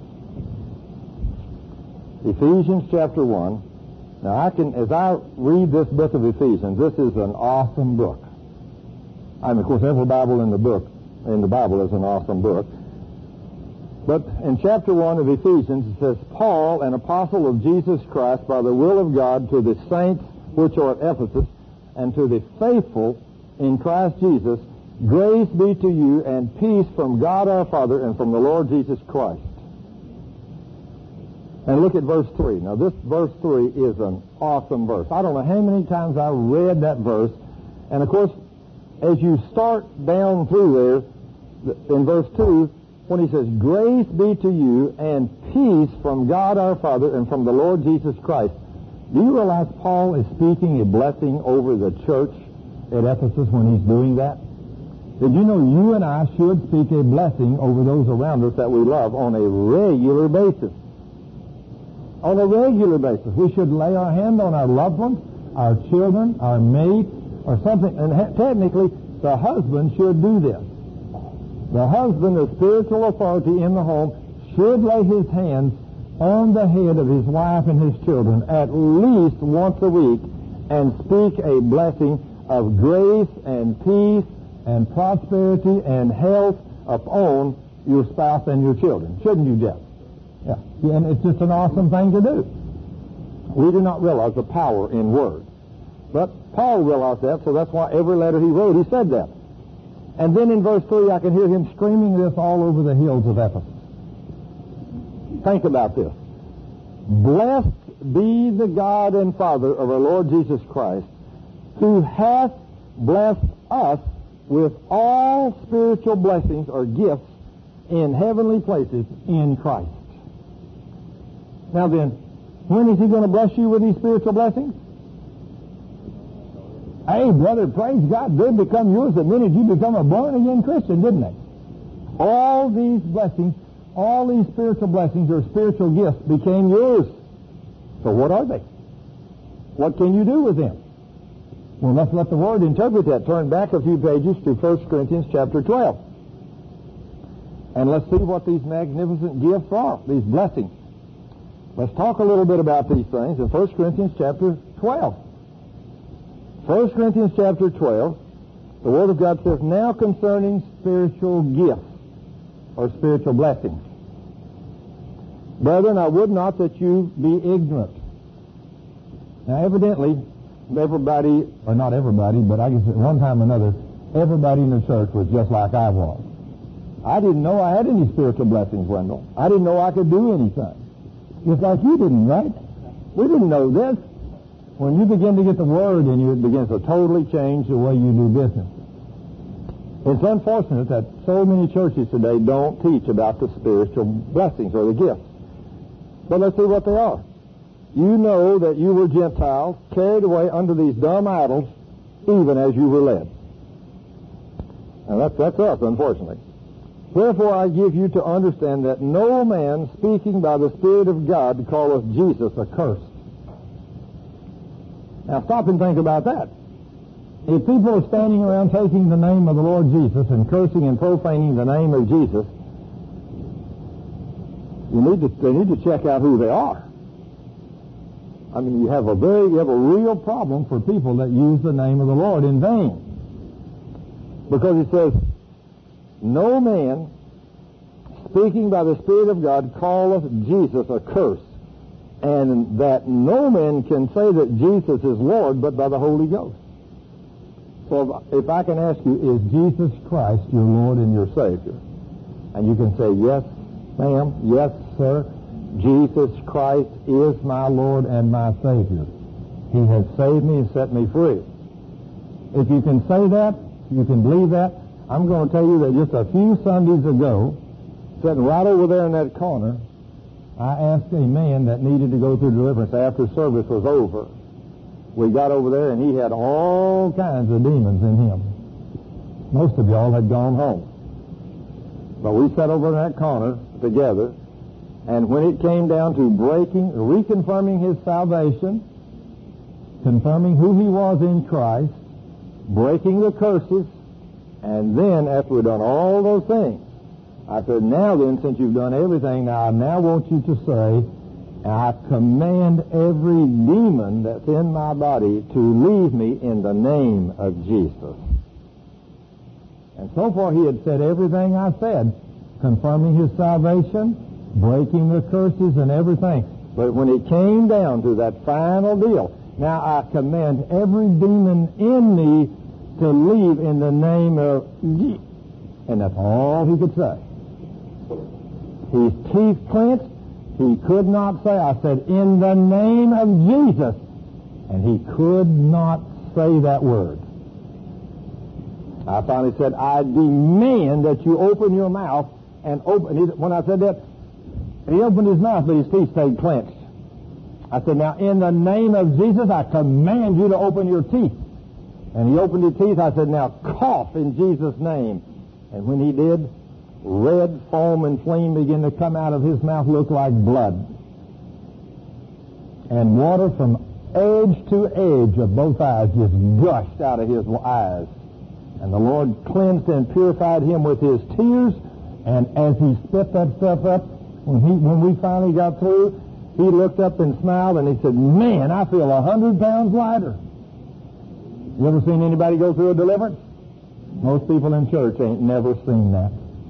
Ephesians chapter one. Now I can, as I read this book of Ephesians, this is an awesome book. I mean, of course, every Bible in the book in the Bible is an awesome book. But in chapter one of Ephesians, it says, Paul, an apostle of Jesus Christ, by the will of God, to the saints which are at Ephesus, and to the faithful in Christ Jesus, grace be to you and peace from God our Father and from the Lord Jesus Christ. And look at verse three. Now, this verse three is an awesome verse. I don't know how many times I read that verse. And, of course, as you start down through there, in verse two, when he says, grace be to you and peace from God our Father and from the Lord Jesus Christ. Do you realize Paul is speaking a blessing over the church at Ephesus when he's doing that? Did you know you and I should speak a blessing over those around us that we love on a regular basis? On a regular basis. We should lay our hand on our loved ones, our children, our mate, or something. And ha- technically, the husband should do this. The husband, the spiritual authority in the home, should lay his hands on the head of his wife and his children at least once a week and speak a blessing of grace and peace and prosperity and health upon your spouse and your children. Shouldn't you, Jeff? Yeah. And it's just an awesome thing to do. We do not realize the power in words. But Paul realized that, so that's why every letter he wrote, he said that. And then in verse three, I can hear him screaming this all over the hills of Ephesus. Think about this. Blessed be the God and Father of our Lord Jesus Christ, who hath blessed us with all spiritual blessings or gifts in heavenly places in Christ. Now then, when is he going to bless you with these spiritual blessings? Hey, brother, praise God, they become yours the minute you become a born-again Christian, didn't they? All these blessings, all these spiritual blessings or spiritual gifts became yours So what are they? What can you do with them? Well, let's let the Word interpret that. Turn back a few pages to First Corinthians chapter twelve. And let's see what these magnificent gifts are, these blessings. Let's talk a little bit about these things in First Corinthians chapter twelve. First Corinthians chapter twelve, the Word of God says, now concerning spiritual gifts, or spiritual blessings. Brethren, I would not that you be ignorant. Now, evidently, everybody, or not everybody, but I guess at one time or another, everybody in the church was just like I was. I didn't know I had any spiritual blessings, Wendell. I didn't know I could do anything. Just like you didn't, right? We didn't know this. When you begin to get the Word in you, it begins to totally change the way you do business. It's unfortunate that so many churches today don't teach about the spiritual blessings or the gifts. But let's see what they are. You know that you were Gentiles, carried away under these dumb idols, even as you were led. Now that's, that's us, unfortunately. Wherefore I give you to understand that no man speaking by the Spirit of God calleth Jesus accursed. Now stop and think about that. If people are standing around taking the name of the Lord Jesus and cursing and profaning the name of Jesus, you need to, they need to check out who they are. I mean, you have a very, you have a real problem for people that use the name of the Lord in vain. Because it says, no man, speaking by the Spirit of God, calleth Jesus accursed, and that no man can say that Jesus is Lord but by the Holy Ghost. So if, if I can ask you, is Jesus Christ your Lord and your Savior? And you can say, yes, ma'am, yes, sir, Jesus Christ is my Lord and my Savior. He has saved me and set me free. If you can say that, you can believe that, I'm going to tell you that just a few Sundays ago, sitting right over there in that corner, I asked a man that needed to go through deliverance after service was over. We got over there and he had all kinds of demons in him. Most of y'all had gone home. But we sat over in that corner together, and when it came down to breaking, reconfirming his salvation, confirming who he was in Christ, breaking the curses, and then after we'd done all those things, I said, now then, since you've done everything, now I now want you to say, I command every demon that's in my body to leave me in the name of Jesus. And so far he had said everything I said, confirming his salvation, breaking the curses and everything. But when it came down to that final deal, now I command every demon in me to leave in the name of Jesus. And that's all he could say. His teeth clenched. He could not say, I said, in the name of Jesus. And he could not say that word. I finally said, I demand that you open your mouth and open. He, when I said that, he opened his mouth, but his teeth stayed clenched. I said, now in the name of Jesus, I command you to open your teeth. And he opened his teeth. I said, now cough in Jesus' name. And when he did, red foam and flame began to come out of his mouth, looked like blood. And water from edge to edge of both eyes just gushed out of his eyes. And the Lord cleansed and purified him with his tears. And as he spit that stuff up, when he when we finally got through, he looked up and smiled and he said, man, I feel a hundred pounds lighter. You ever seen anybody go through a deliverance? Most people in church ain't never seen that.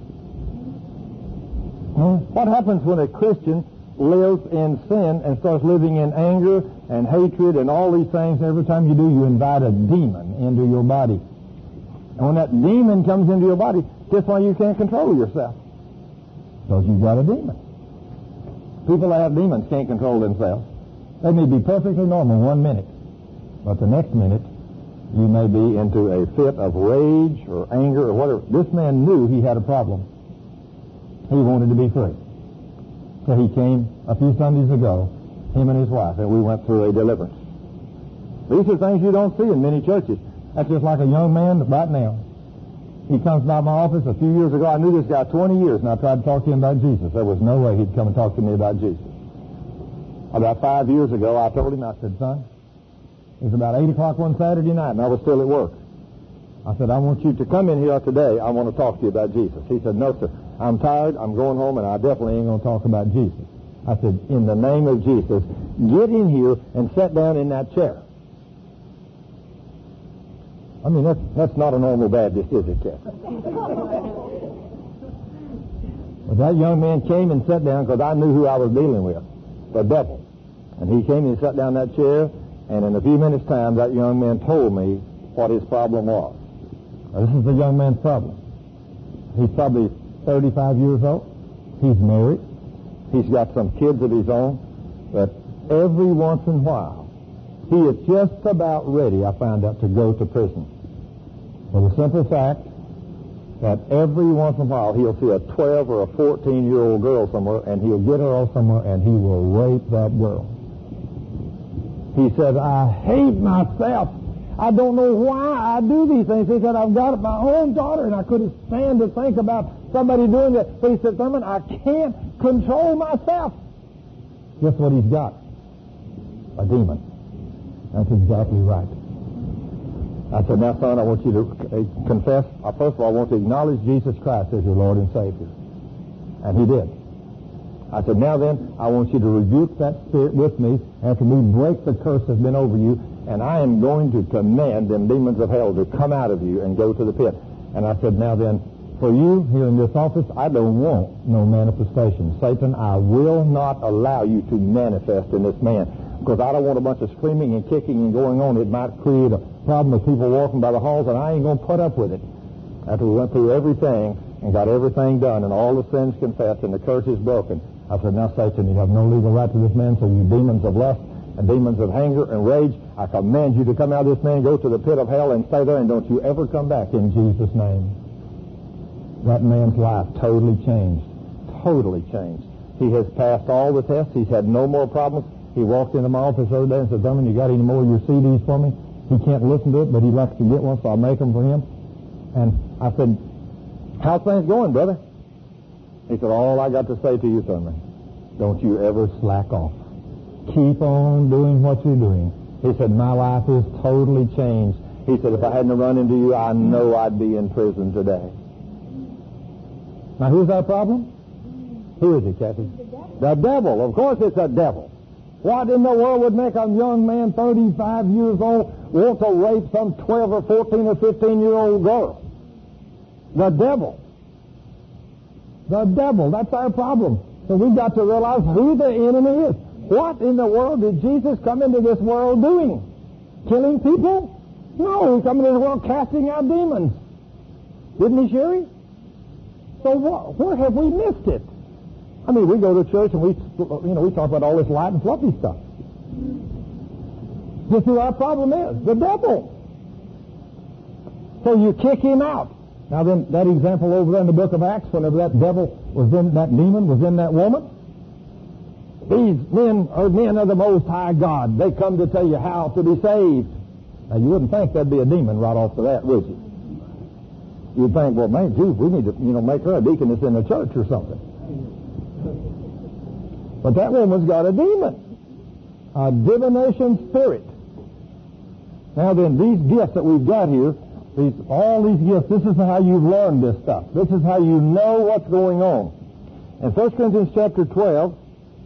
Hmm? What happens when a Christian lives in sin and starts living in anger and hatred and all these things? Every time you do, you invite a demon into your body. And when that demon comes into your body, guess why you can't control yourself? Because you've got a demon. People that have demons can't control themselves. They may be perfectly normal one minute, but the next minute you may be into a fit of rage or anger or whatever. This man knew he had a problem. He wanted to be free. So he came a few Sundays ago, him and his wife, and we went through a deliverance. These are things you don't see in many churches. That's just like a young man right now. He comes by my office a few years ago. I knew this guy twenty years, and I tried to talk to him about Jesus. There was no way he'd come and talk to me about Jesus. About five years ago, I told him, I said, son, it was about eight o'clock one Saturday night, and I was still at work. I said, I want you to come in here today. I want to talk to you about Jesus. He said, no, sir. I'm tired. I'm going home, and I definitely ain't going to talk about Jesus. I said, in the name of Jesus, get in here and sit down in that chair. I mean, that's, that's not a normal Baptist, is it, Kathy? But that young man came and sat down because I knew who I was dealing with, the devil. And he came and sat down in that chair, and in a few minutes' time, that young man told me what his problem was. Now, this is the young man's problem. He's probably thirty-five years old. He's married. He's got some kids of his own. But every once in a while, he is just about ready, I found out, to go to prison. For the simple fact that every once in a while he'll see a twelve or a fourteen-year-old girl somewhere, and he'll get her off somewhere, and he will rape that girl. He says, I hate myself. I don't know why I do these things. He said, I've got my own daughter, and I couldn't stand to think about somebody doing that. But he said, Thurman, I can't control myself. Guess what he's got? A demon. That's exactly right. I said, now, son, I want you to uh, confess. Uh, first of all, I want to acknowledge Jesus Christ as your Lord and Savior. And he did. I said, now then, I want you to rebuke that spirit with me after we break the curse that's been over you, and I am going to command them demons of hell to come out of you and go to the pit. And I said, now then, for you here in this office, I don't want no manifestation. Satan, I will not allow you to manifest in this man, because I don't want a bunch of screaming and kicking and going on. It might create a problem with people walking by the halls, and I ain't going to put up with it. After we went through everything and got everything done and all the sins confessed and the curse is broken, I said, now, Satan, you have no legal right to this man, so you demons of lust and demons of anger and rage, I command you to come out of this man, go to the pit of hell, and stay there, and don't you ever come back in Jesus' name. That man's life totally changed. Totally changed. He has passed all the tests. He's had no more problems. He walked into my office the other day and said, Thurman, you got any more of your C Ds for me? He can't listen to it, but he'd like to get one, so I'll make them for him. And I said, how's things going, brother? He said, all I got to say to you, Thurman, don't you ever slack off. Keep on doing what you're doing. He said, my life is totally changed. He said, if I hadn't run into you, I know I'd be in prison today. Now, who's our problem? Who is it, Kathy? The devil. The devil. Of course it's a devil. What in the world would make a young man, thirty-five years old, want to rape some twelve or fourteen or fifteen-year-old girl? The devil. The devil. That's our problem. So we've got to realize who the enemy is. What in the world did Jesus come into this world doing? Killing people? No, he come into this world casting out demons. Didn't he, Sherry? So what, where have we missed it? I mean, we go to church and we, you know, we talk about all this light and fluffy stuff. Just who our problem is, the devil. So you kick him out. Now then, that example over there in the book of Acts, whenever that devil was in, that demon was in that woman, these men are men of the Most High God. They come to tell you how to be saved. Now, you wouldn't think that'd be a demon right off the bat, would you? You'd think, well, man, geez, we need to, you know, make her a deaconess in the church or something. But that woman's got a demon, a divination spirit. Now then, these gifts that we've got here, these all these gifts, this is how you've learned this stuff. This is how you know what's going on. In First Corinthians chapter twelve,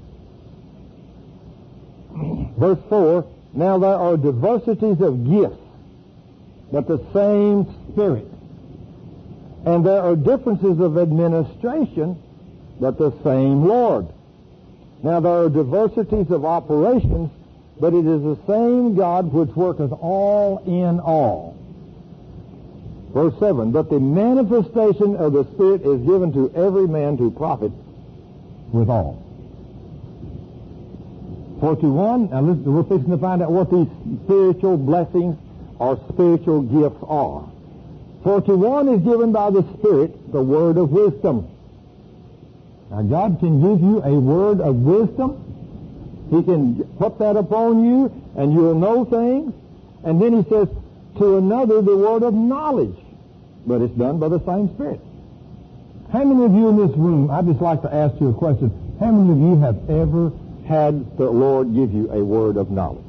verse four, now there are diversities of gifts, but the same Spirit. And there are differences of administration, but the same Lord. Now there are diversities of operations, but it is the same God which worketh all in all. Verse seven, but the manifestation of the Spirit is given to every man to profit withal. For to one, now listen, we're fixing to find out what these spiritual blessings or spiritual gifts are. For to one is given by the Spirit the word of wisdom. Now God can give you a word of wisdom. He can put that upon you and you'll know things. And then he says, to another the word of knowledge. But it's done by the same Spirit. How many of you in this room, I'd just like to ask you a question. How many of you have ever had the Lord give you a word of knowledge?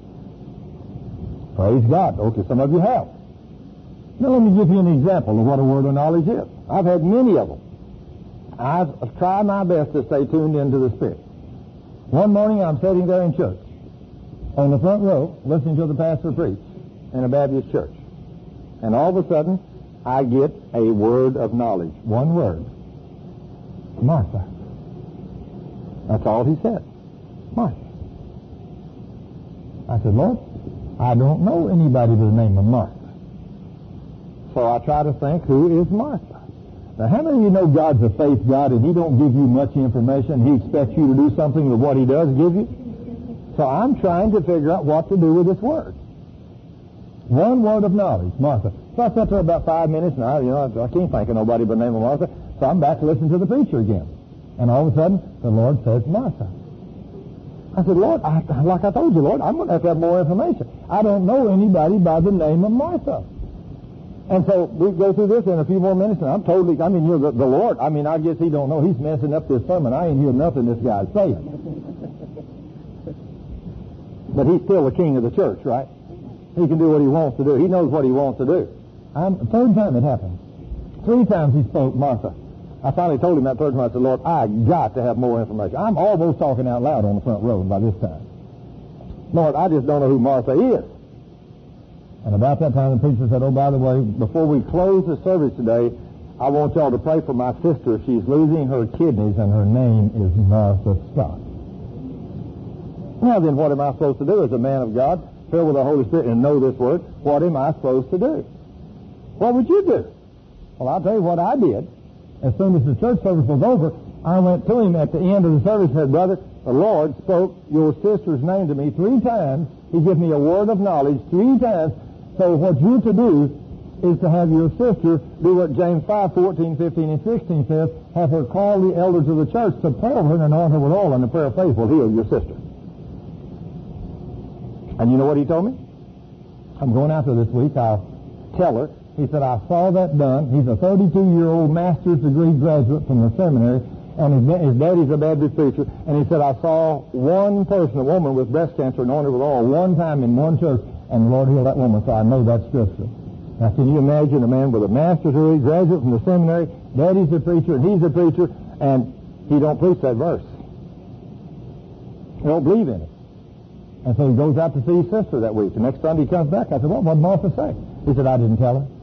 Praise God. Okay, some of you have. Now let me give you an example of what a word of knowledge is. I've had many of them. I've tried my best to stay tuned into the Spirit. One morning I'm sitting there in church, on the front row, listening to the pastor preach in a Baptist church. And all of a sudden, I get a word of knowledge. One word. Martha. That's all he said. Martha. I said, Lord, I don't know anybody by the name of Martha. So I try to think, who is Martha? Now, how many of you know God's a faith God and He don't give you much information? He expects you to do something with what He does give you? So I'm trying to figure out what to do with this word. One word of knowledge, Martha. So I sat there about five minutes, and I, you know, I can't think of nobody by the name of Martha. So I'm back to listen to the preacher again. And all of a sudden, the Lord says, Martha. I said, Lord, I, like I told you, Lord, I'm going to have to have more information. I don't know anybody by the name of Martha. And so we go through this in a few more minutes, and I'm totally, I mean, you know, the, the Lord, I mean, I guess He don't know. He's messing up this sermon. I ain't hearing nothing this guy's saying. But He's still the king of the church, right? He can do what He wants to do. He knows what He wants to do. I'm, third time it happened. Three times He spoke, Martha. I finally told Him that third time, I said, Lord, I got to have more information. I'm almost talking out loud on the front row by this time. Lord, I just don't know who Martha is. And about that time, the preacher said, oh, by the way, before we close the service today, I want y'all to pray for my sister. She's losing her kidneys, and her name is Martha Scott. Now then, what am I supposed to do as a man of God, filled with the Holy Spirit, and know this word? What am I supposed to do? What would you do? Well, I'll tell you what I did. As soon as the church service was over, I went to him at the end of the service and said, Brother, the Lord spoke your sister's name to me three times. He gave me a word of knowledge three times. So what you're to do is to have your sister do what James five, fourteen, fifteen, and sixteen says, have her call the elders of the church to pray over her and anoint her with oil, and the prayer of faith will heal your sister. And you know what he told me? I'm going out there this week. I'll tell her. He said, I saw that done. He's a thirty-two-year-old master's degree graduate from the seminary, and his, his daddy's a Baptist preacher. And he said, I saw one person, a woman with breast cancer, anointed with oil one time in one church, and the Lord healed that woman, so I know that's scripture. Now, can you imagine a man with a master's degree, graduate from the seminary, daddy's a preacher, and he's a preacher, and he don't preach that verse. He don't believe in it. And so he goes out to see his sister that week. The next Sunday he comes back. I said, well, what did Martha say? He said, I didn't tell her.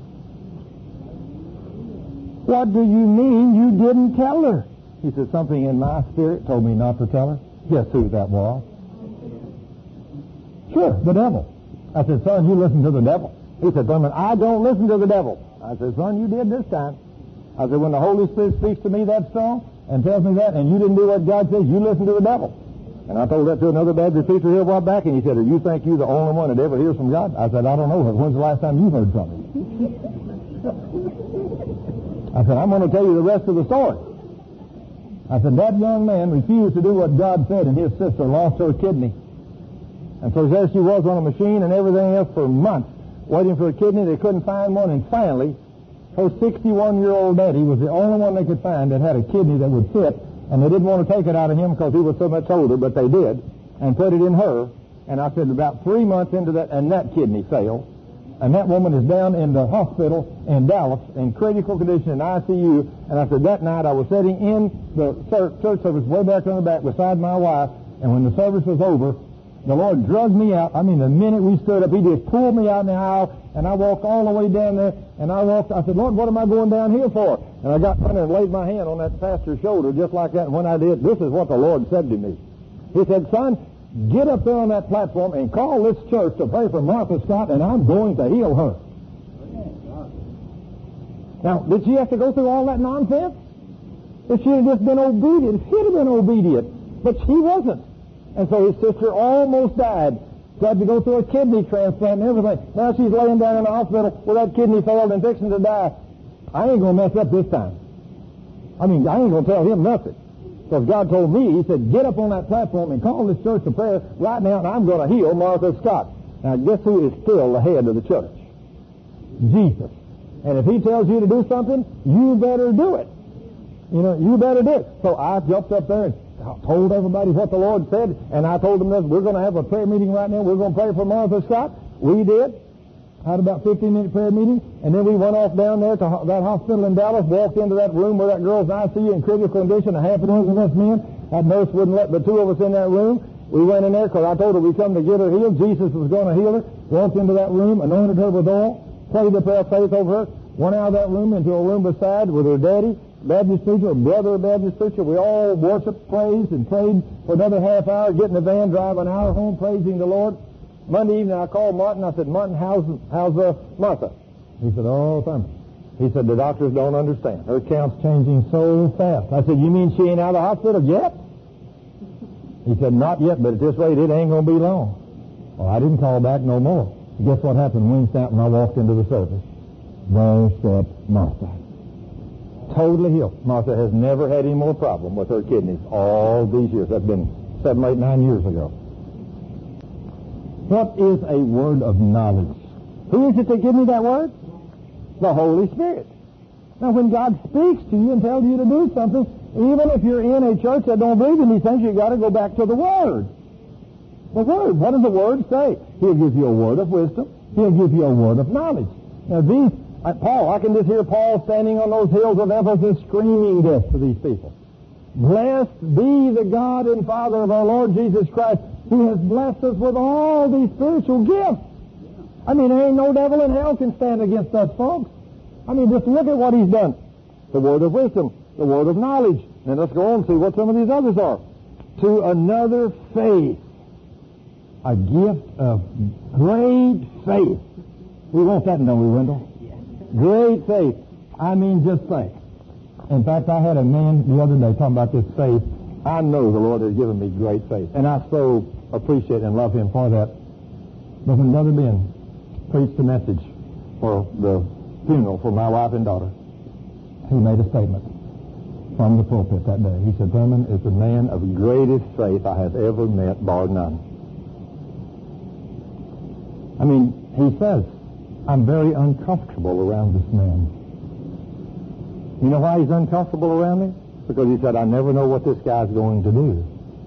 What do you mean you didn't tell her? He said, something in my spirit told me not to tell her. Guess who that was? Sure, the devil. I said, son, you listen to the devil. He said, Thurman, I don't listen to the devil. I said, son, you did this time. I said, when the Holy Spirit speaks to me that strong and tells me that, and you didn't do what God says, you listen to the devil. And I told that to another Baptist preacher here a while back, and he said, do you think you're the only one that ever hears from God? I said, I don't know. When's the last time you heard from him? I said, I'm going to tell you the rest of the story. I said, that young man refused to do what God said, and his sister lost her kidney. And so there she was on a machine and everything else for months, waiting for a kidney. They couldn't find one, and finally, her sixty-one-year-old daddy was the only one they could find that had a kidney that would fit, and they didn't want to take it out of him because he was so much older, but they did, and put it in her. And I said, about three months into that, and that kidney failed, and that woman is down in the hospital in Dallas in critical condition in I C U. And I said, that night I was sitting in the church service way back on the back beside my wife, and when the service was over, the Lord drugged me out. I mean, the minute we stood up, He just pulled me out in the aisle, and I walked all the way down there, and I walked, I said, Lord, what am I going down here for? And I got down there and laid my hand on that pastor's shoulder just like that, and when I did, this is what the Lord said to me. He said, son, get up there on that platform and call this church to pray for Martha Scott, and I'm going to heal her. Now, did she have to go through all that nonsense? If she had just been obedient, she'd have been obedient, but she wasn't. And so his sister almost died. She had to go through a kidney transplant and everything. Now she's laying down in the hospital with that kidney failed and fixing to die. I ain't going to mess up this time. I mean, I ain't going to tell him nothing. Because God told me, He said, get up on that platform and call this church to prayer right now, and I'm going to heal Martha Scott. Now, guess who is still the head of the church? Jesus. And if He tells you to do something, you better do it. You know, you better do it. So I jumped up there and told everybody what the Lord said, and I told them this, we're going to have a prayer meeting right now. We're going to pray for Martha Scott. We did. Had about fifteen minute prayer meeting, and then we went off down there to ho- that hospital in Dallas, walked into that room where that girl's in I C U in critical condition, a half a dozen of us men. That nurse wouldn't let the two of us in that room. We went in there because I told her we come to get her healed. Jesus was going to heal her. Walked into that room, anointed her with oil, prayed the prayer of faith over her, went out of that room into a room beside with her daddy, Baptist preacher, a brother Baptist preacher. We all worshiped, praised, and prayed for another half hour, get in the van, drive an hour home, praising the Lord. Monday evening, I called Martin. I said, Martin, how's, how's uh, Martha? He said, oh, thunder. He said, the doctors don't understand. Her count's changing so fast. I said, you mean she ain't out of the hospital yet? He said, not yet, but at this rate, it ain't going to be long. Well, I didn't call back no more. Guess what happened Wednesday night when I walked into the service? There sat Martha. Totally healed. Martha has never had any more problem with her kidneys all these years. That's been seven, eight, nine years ago. What is a word of knowledge? Who is it that gives me that word? The Holy Spirit. Now, when God speaks to you and tells you to do something, even if you're in a church that don't believe in these things, you've got to go back to the Word. The Word. What does the Word say? He'll give you a word of wisdom. He'll give you a word of knowledge. Now, these, uh, Paul, I can just hear Paul standing on those hills of Ephesus screaming this to these people. Blessed be the God and Father of our Lord Jesus Christ, who has blessed us with all these spiritual gifts. I mean, there ain't no devil in hell can stand against us, folks. I mean, just look at what he's done. The word of wisdom, the word of knowledge. Now let's go on and see what some of these others are. To another faith. A gift of great faith. We want that, don't we, Wendell? Great faith. I mean, just faith. In fact, I had a man the other day talking about this faith. I know the Lord has given me great faith, and I so appreciate and love Him for that. But when Brother Ben preached the message for the funeral for my wife and daughter, he made a statement from the pulpit that day. He said, Thurman is the man of greatest faith I have ever met, bar none. I mean, he says, I'm very uncomfortable around this man. You know why he's uncomfortable around me? Because he said, I never know what this guy's going to do.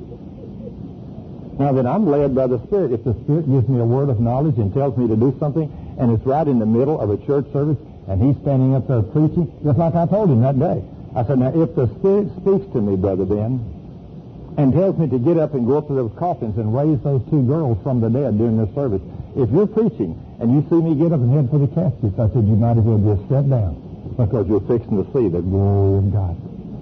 Now that I'm led by the Spirit, if the Spirit gives me a word of knowledge and tells me to do something, and it's right in the middle of a church service, and he's standing up there preaching, just like I told him that day. I said, now, if the Spirit speaks to me, Brother Ben, and tells me to get up and go up to those coffins and raise those two girls from the dead during this service, if you're preaching and you see me get up and head for the caskets, I said, you might as well just sit down, because you're fixing to see the glory of God.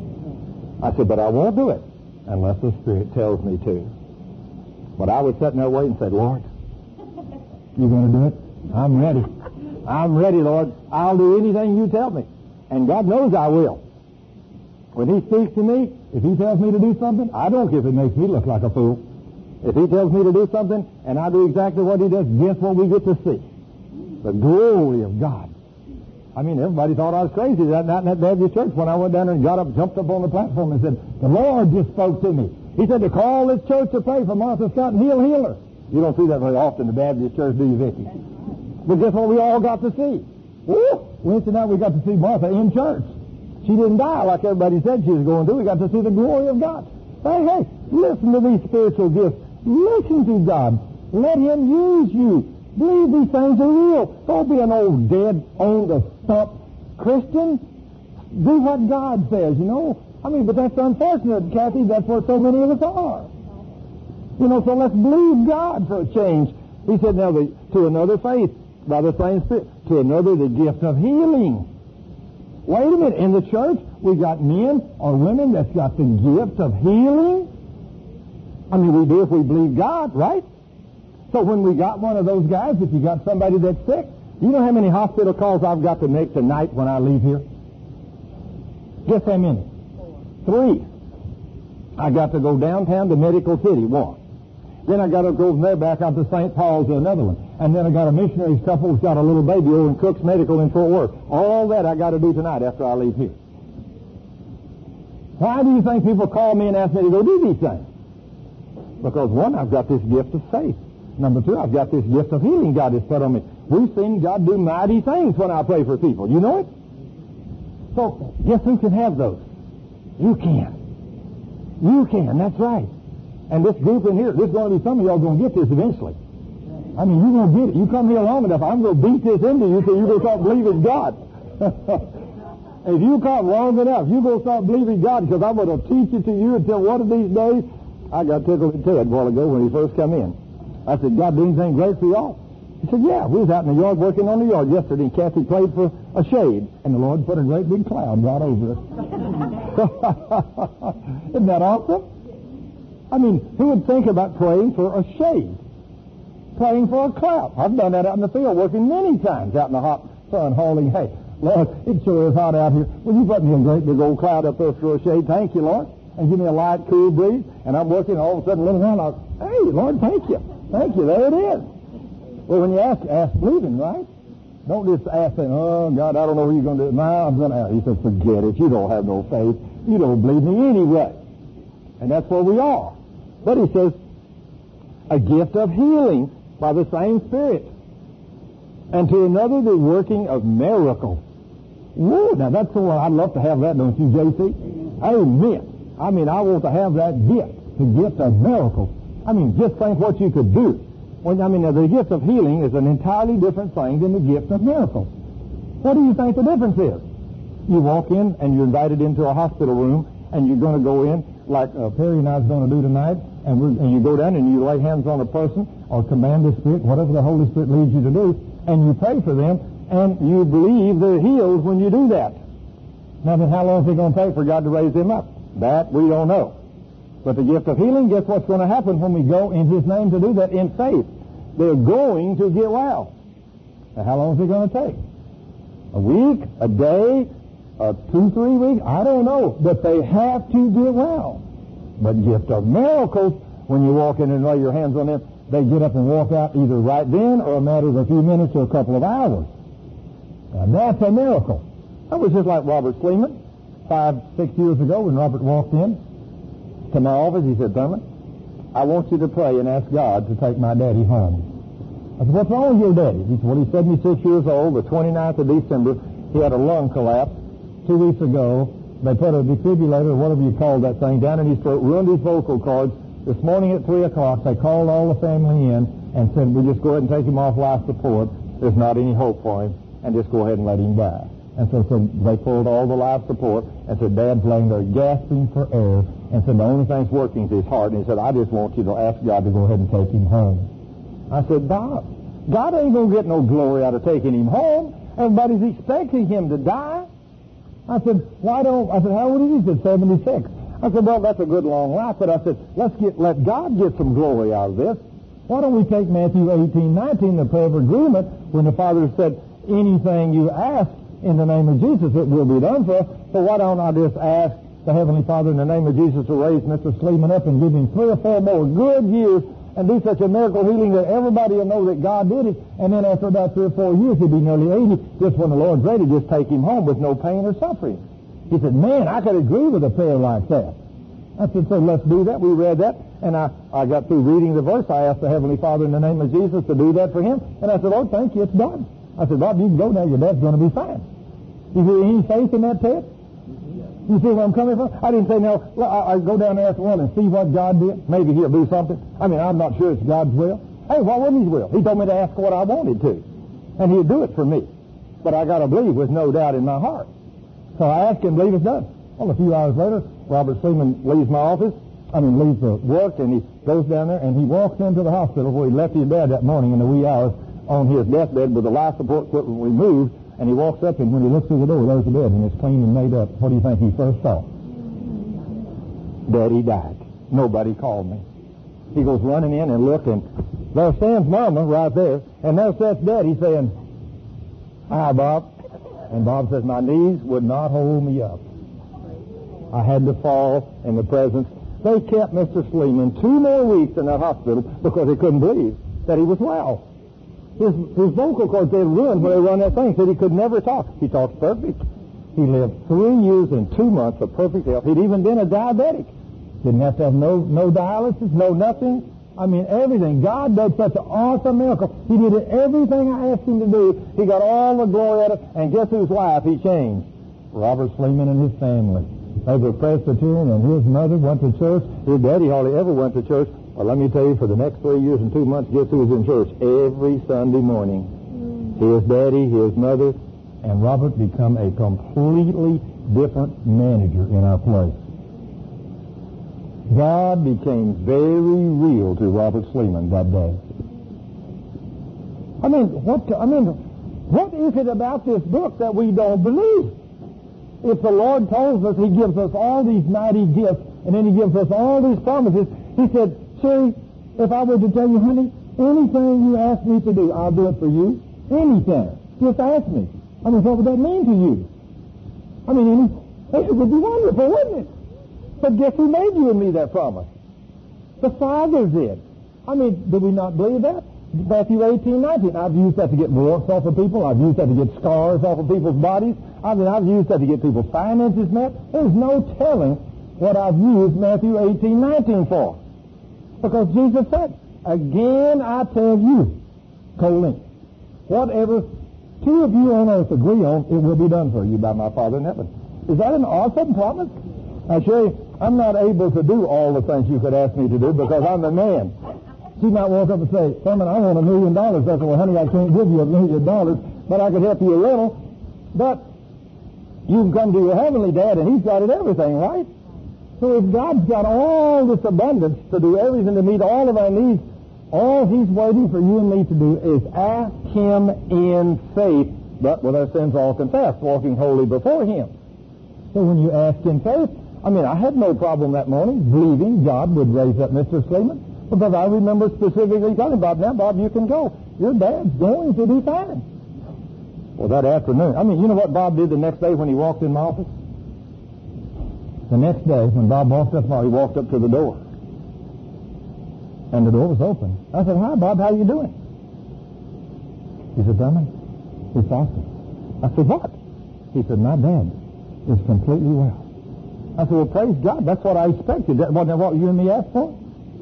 I said, but I won't do it unless the Spirit tells me to. But I was sitting there waiting and said, Lord, you going to do it? I'm ready. I'm ready, Lord. I'll do anything you tell me. And God knows I will. When He speaks to me, if He tells me to do something, I don't care if it makes me look like a fool. If He tells me to do something and I do exactly what He does, guess what we get to see? The glory of God. I mean, everybody thought I was crazy that night in that Baptist church when I went down there and got up, jumped up on the platform and said, the Lord just spoke to me. He said to call this church to pray for Martha Scott and He'll heal her. You don't see that very often in the Baptist church, do you, Vicki? But guess what we all got to see? Woo! Wednesday night we got to see Martha in church. She didn't die like everybody said she was going to. We got to see the glory of God. Hey, hey, listen to these spiritual gifts. Listen to God. Let Him use you. Believe these things are real. Don't be an old dead, on the stump Christian. Do what God says, you know. I mean, but that's unfortunate, Kathy. That's where so many of us are. You know, so let's believe God for a change. He said, now, the, to another faith, by the same Spirit, to another the gift of healing. Wait a minute. In the church, we got men or women that's got the gift of healing. I mean, we do if we believe God, right? So when we got one of those guys, if you got somebody that's sick, you know how many hospital calls I've got to make tonight when I leave here? Guess how many? Three. I got to go downtown to Medical City, one. Then I got to go from there back out to Saint Paul's, another one. And then I got a missionary's couple who's got a little baby over in Cook's Medical in Fort Worth. All that I got to do tonight after I leave here. Why do you think people call me and ask me to go do these things? Because, one, I've got this gift of faith. Number two, I've got this gift of healing God has put on me. We've seen God do mighty things when I pray for people. You know it? So, guess who can have those? You can. You can, that's right. And this group in here, there's going to be some of y'all going to get this eventually. I mean, you're going to get it. You come here long enough, I'm going to beat this into you so you're going to start believing God. If you come long enough, you're going to start believing God, because I'm going to teach it to you until one of these days. I got tickled at Ted a while ago when he first come in. I said, God do anything great for y'all? He said, yeah, we was out in the yard working on the yard yesterday, and Kathy prayed for a shade, and the Lord put a great big cloud right over us. Isn't that awesome? I mean, who would think about praying for a shade? Praying for a cloud. I've done that out in the field, working many times out in the hot sun, hauling hay. Lord, it sure is hot out here. Will you put me a great big old cloud up there for a shade? Thank you, Lord. And give me a light, cool breeze. And I'm working, all of a sudden, little around, I hey, Lord, thank you. Thank you. There it is. Well, when you ask, ask believing, right? Don't just ask saying, oh, God, I don't know what you're going to do. No, I'm going to ask. He said, forget it. You don't have no faith. You don't believe me anyway. And that's where we are. But he says, a gift of healing by the same Spirit. And to another, the working of miracles. Whoa, now that's the one. I'd love to have that, don't you, J C? Amen. I mean, I want to have that gift, the gift of miracles. I mean, just think what you could do. When, I mean, the gift of healing is an entirely different thing than the gift of miracles. What do you think the difference is? You walk in and you're invited into a hospital room, and you're going to go in like uh, Perry and I is going to do tonight, and, we're, and you go down and you lay hands on a person or command the Spirit, whatever the Holy Spirit leads you to do, and you pray for them, and you believe they're healed when you do that. Now, then, how long is it going to take for God to raise them up? That we don't know. But the gift of healing, guess what's going to happen when we go in His name to do that in faith? They're going to get well. Now, how long is it going to take? A week? A day? Uh, two, three weeks? I don't know. But they have to get well. But gift of miracles, when you walk in and lay your hands on them, they get up and walk out either right then or a matter of a few minutes or a couple of hours. Now, that's a miracle. That was just like Robert Sleeman. Five, six years ago when Robert walked in to my office, he said, Thurman, I want you to pray and ask God to take my daddy home. I said, what's wrong with your daddy? He said, well, he's seventy-six years old. The twenty-ninth of December, he had a lung collapse. Two weeks ago, they put a defibrillator, or whatever you call that thing, down in his throat, ruined his vocal cords. This morning at three o'clock, they called all the family in and said, we'll just go ahead and take him off life support. There's not any hope for him, and just go ahead and let him die. And so, so they pulled all the life support and said, Dad's laying there gasping for air, and said, the only thing's working is his heart. And he said, I just want you to ask God to go ahead and take him home. I said, Bob, God ain't going to get no glory out of taking him home. Everybody's expecting him to die. I said, why don't, I said, how old is he? He said, seventy-six. I said, well, that's a good long life, but I said, let's get, let God get some glory out of this. Why don't we take Matthew eighteen, nineteen, the prayer of agreement, when the Father said, anything you ask in the name of Jesus, it will be done for us. So why don't I just ask the Heavenly Father in the name of Jesus to raise Mister Sleeman up and give him three or four more good years and do such a miracle healing that everybody will know that God did it, and then after about three or four years, he'll be nearly eighty, just when the Lord's ready, just take him home with no pain or suffering. He said, man, I could agree with a prayer like that. I said, so let's do that. We read that, and I, I got through reading the verse. I asked the Heavenly Father in the name of Jesus to do that for him, and I said, Lord, thank you, it's done. I said, Bob, you can go now. Your dad's going to be fine. You see any faith in that, Ted? You see where I'm coming from? I didn't say, no, I, I go down there after a while and see what God did. Maybe he'll do something. I mean, I'm not sure it's God's will. Hey, what was his will? He told me to ask what I wanted to, and he'd do it for me. But I got to believe with no doubt in my heart. So I asked him, believe it's done. Well, a few hours later, Robert Sleeman leaves my office. I mean, leaves the work, and he goes down there, and he walks into the hospital where he left his dad that morning in the wee hours on his deathbed with the life support equipment removed. And he walks up, and when he looks through the door, there's the bed, and it's clean and made up. What do you think he first saw? Daddy died. Nobody called me. He goes running in and looked, and there stands Mama right there, and there sits Daddy saying, hi, Bob. And Bob says, my knees would not hold me up. I had to fall in the presence. They kept Mister Sleeman two more weeks in that hospital because they couldn't believe that he was well. His, his vocal cords, they had ruined when they run that thing. Said he could never talk. He talks perfect. He lived three years and two months of perfect health. He'd even been a diabetic. Didn't have to have no, no dialysis, no nothing. I mean, everything. God did such an awesome miracle. He did everything I asked him to do. He got all the glory out of it. And guess whose life he changed? Robert Sleeman and his family. They were Presbyterian, and his mother went to church. His daddy hardly ever went to church. Well, let me tell you, for the next three years and two months, guess who was in church every Sunday morning? His daddy, his mother, and Robert become a completely different manager in our place. God became very real to Robert Sleeman that day. I mean, what? I mean, what is it about this book that we don't believe? If the Lord tells us He gives us all these mighty gifts, and then He gives us all these promises, He said, "Sherry, if I were to tell you, honey, anything you ask me to do, I'll do it for you. Anything. Just ask me." I mean, what would that mean to you? I mean, any, it would be wonderful, wouldn't it? But guess who made you and me that promise? The Father did. I mean, do we not believe that? Matthew eighteen, nineteen. I've used that to get warts off of people. I've used that to get scars off of people's bodies. I mean, I've used that to get people's finances met. There's no telling what I've used Matthew eighteen, nineteen for. Because Jesus said, "Again I tell you, colon, whatever two of you on earth agree on, it will be done for you by my Father in heaven." Is that an awesome promise? I Sherry, I'm not able to do all the things you could ask me to do because I'm a man. She might walk up and say, "Thurman, I want a million dollars." I said, "Well, honey, I can't give you a million dollars, but I could help you a little." But you can come to your heavenly dad, and he's got it everything, right? So if God's got all this abundance to do everything to meet all of our needs, all He's waiting for you and me to do is ask Him in faith, but with our sins all confessed, walking holy before Him. So when you ask in faith, I mean, I had no problem that morning believing God would raise up Mister Sleeman, because I remember specifically telling Bob, "Now, Bob, you can go. Your dad's going to be fine." Well, that afternoon, I mean, you know what Bob did the next day when he walked in my office? The next day, when Bob walked up, he walked up to the door. And the door was open. I said, "Hi, Bob, how you doing?" He said, "Thurman, it's awesome." I said, "What?" He said, "My dad is completely well." I said, "Well, praise God. That's what I expected. That wasn't what you and me asked for?"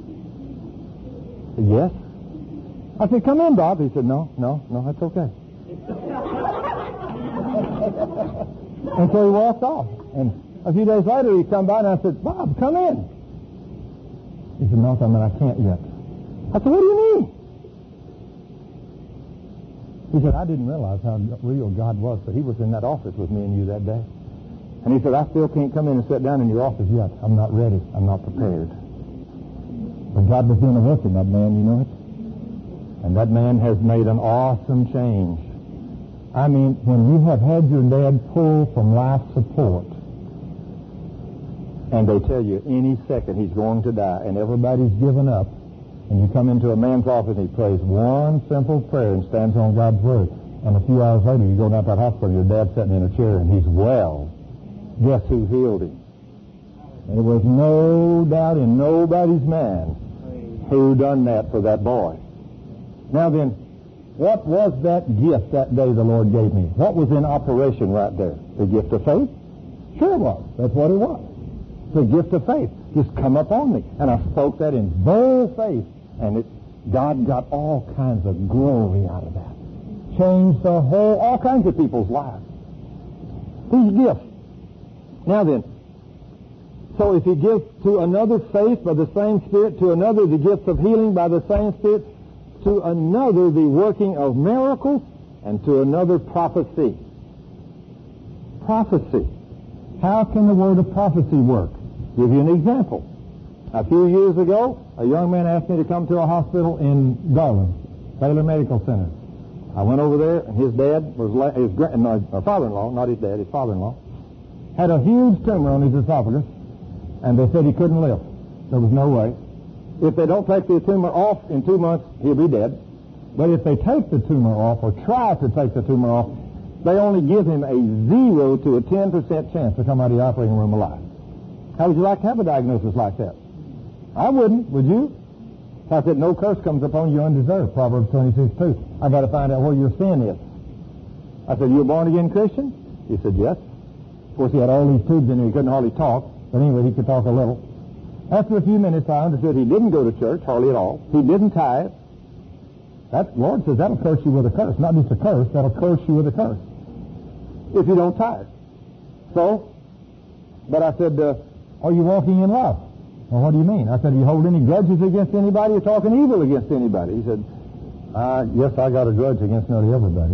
He said, "Yes." I said, "Come in, Bob." He said, "No, no, no, that's okay." And so he walked off. And a few days later, he come by, and I said, "Bob, come in." He said, "No, Thurman, I can't yet." I said, "What do you mean?" He said, "I didn't realize how real God was, but He was in that office with me and you that day." And he said, "I still can't come in and sit down in your office yet. I'm not ready. I'm not prepared." But God was doing a work in that man, you know it? And that man has made an awesome change. I mean, when you have had your dad pulled from life support, and they tell you any second he's going to die, and everybody's given up, and you come into a man's office and he prays one simple prayer and stands on God's Word, and a few hours later you go down to that hospital, your dad's sitting in a chair and he's well. Guess who healed him? And there was no doubt in nobody's mind who done that for that boy. Now then, what was that gift that day the Lord gave me? What was in operation right there? The gift of faith? Sure it was. That's what it was. The gift of faith just come up on me. And I spoke that in bold faith. And it, God got all kinds of glory out of that. Changed the whole, all kinds of people's lives. These gifts. Now then, so if He gives to another faith by the same Spirit, to another the gifts of healing by the same Spirit, to another the working of miracles, and to another prophecy. Prophecy. How can the word of prophecy work? Give you an example. A few years ago, a young man asked me to come to a hospital in Garland, Baylor Medical Center. I went over there, and his dad was la- his gra- no, uh, father-in-law, not his dad, his father-in-law, had a huge tumor on his esophagus, and they said he couldn't live. There was no way. If they don't take the tumor off in two months, he'll be dead. But if they take the tumor off, or try to take the tumor off, they only give him a zero to a ten percent chance to come out of the operating room alive. How would you like to have a diagnosis like that? I wouldn't, would you? I said, no curse comes upon you undeserved, Proverbs twenty-six two. I got to find out where your sin is. I said, you a born-again Christian? He said, yes. Of course, he had all these tubes in him. He couldn't hardly talk. But anyway, he could talk a little. After a few minutes, I understood he didn't go to church, hardly at all. He didn't tithe. That Lord says that'll curse you with a curse. Not just a curse, that'll curse you with a curse if you don't tithe. So, But I said, uh, are you walking in love? Well, what do you mean? I said, do you hold any grudges against anybody or talking evil against anybody? He said, uh, yes, I got a grudge against nearly everybody.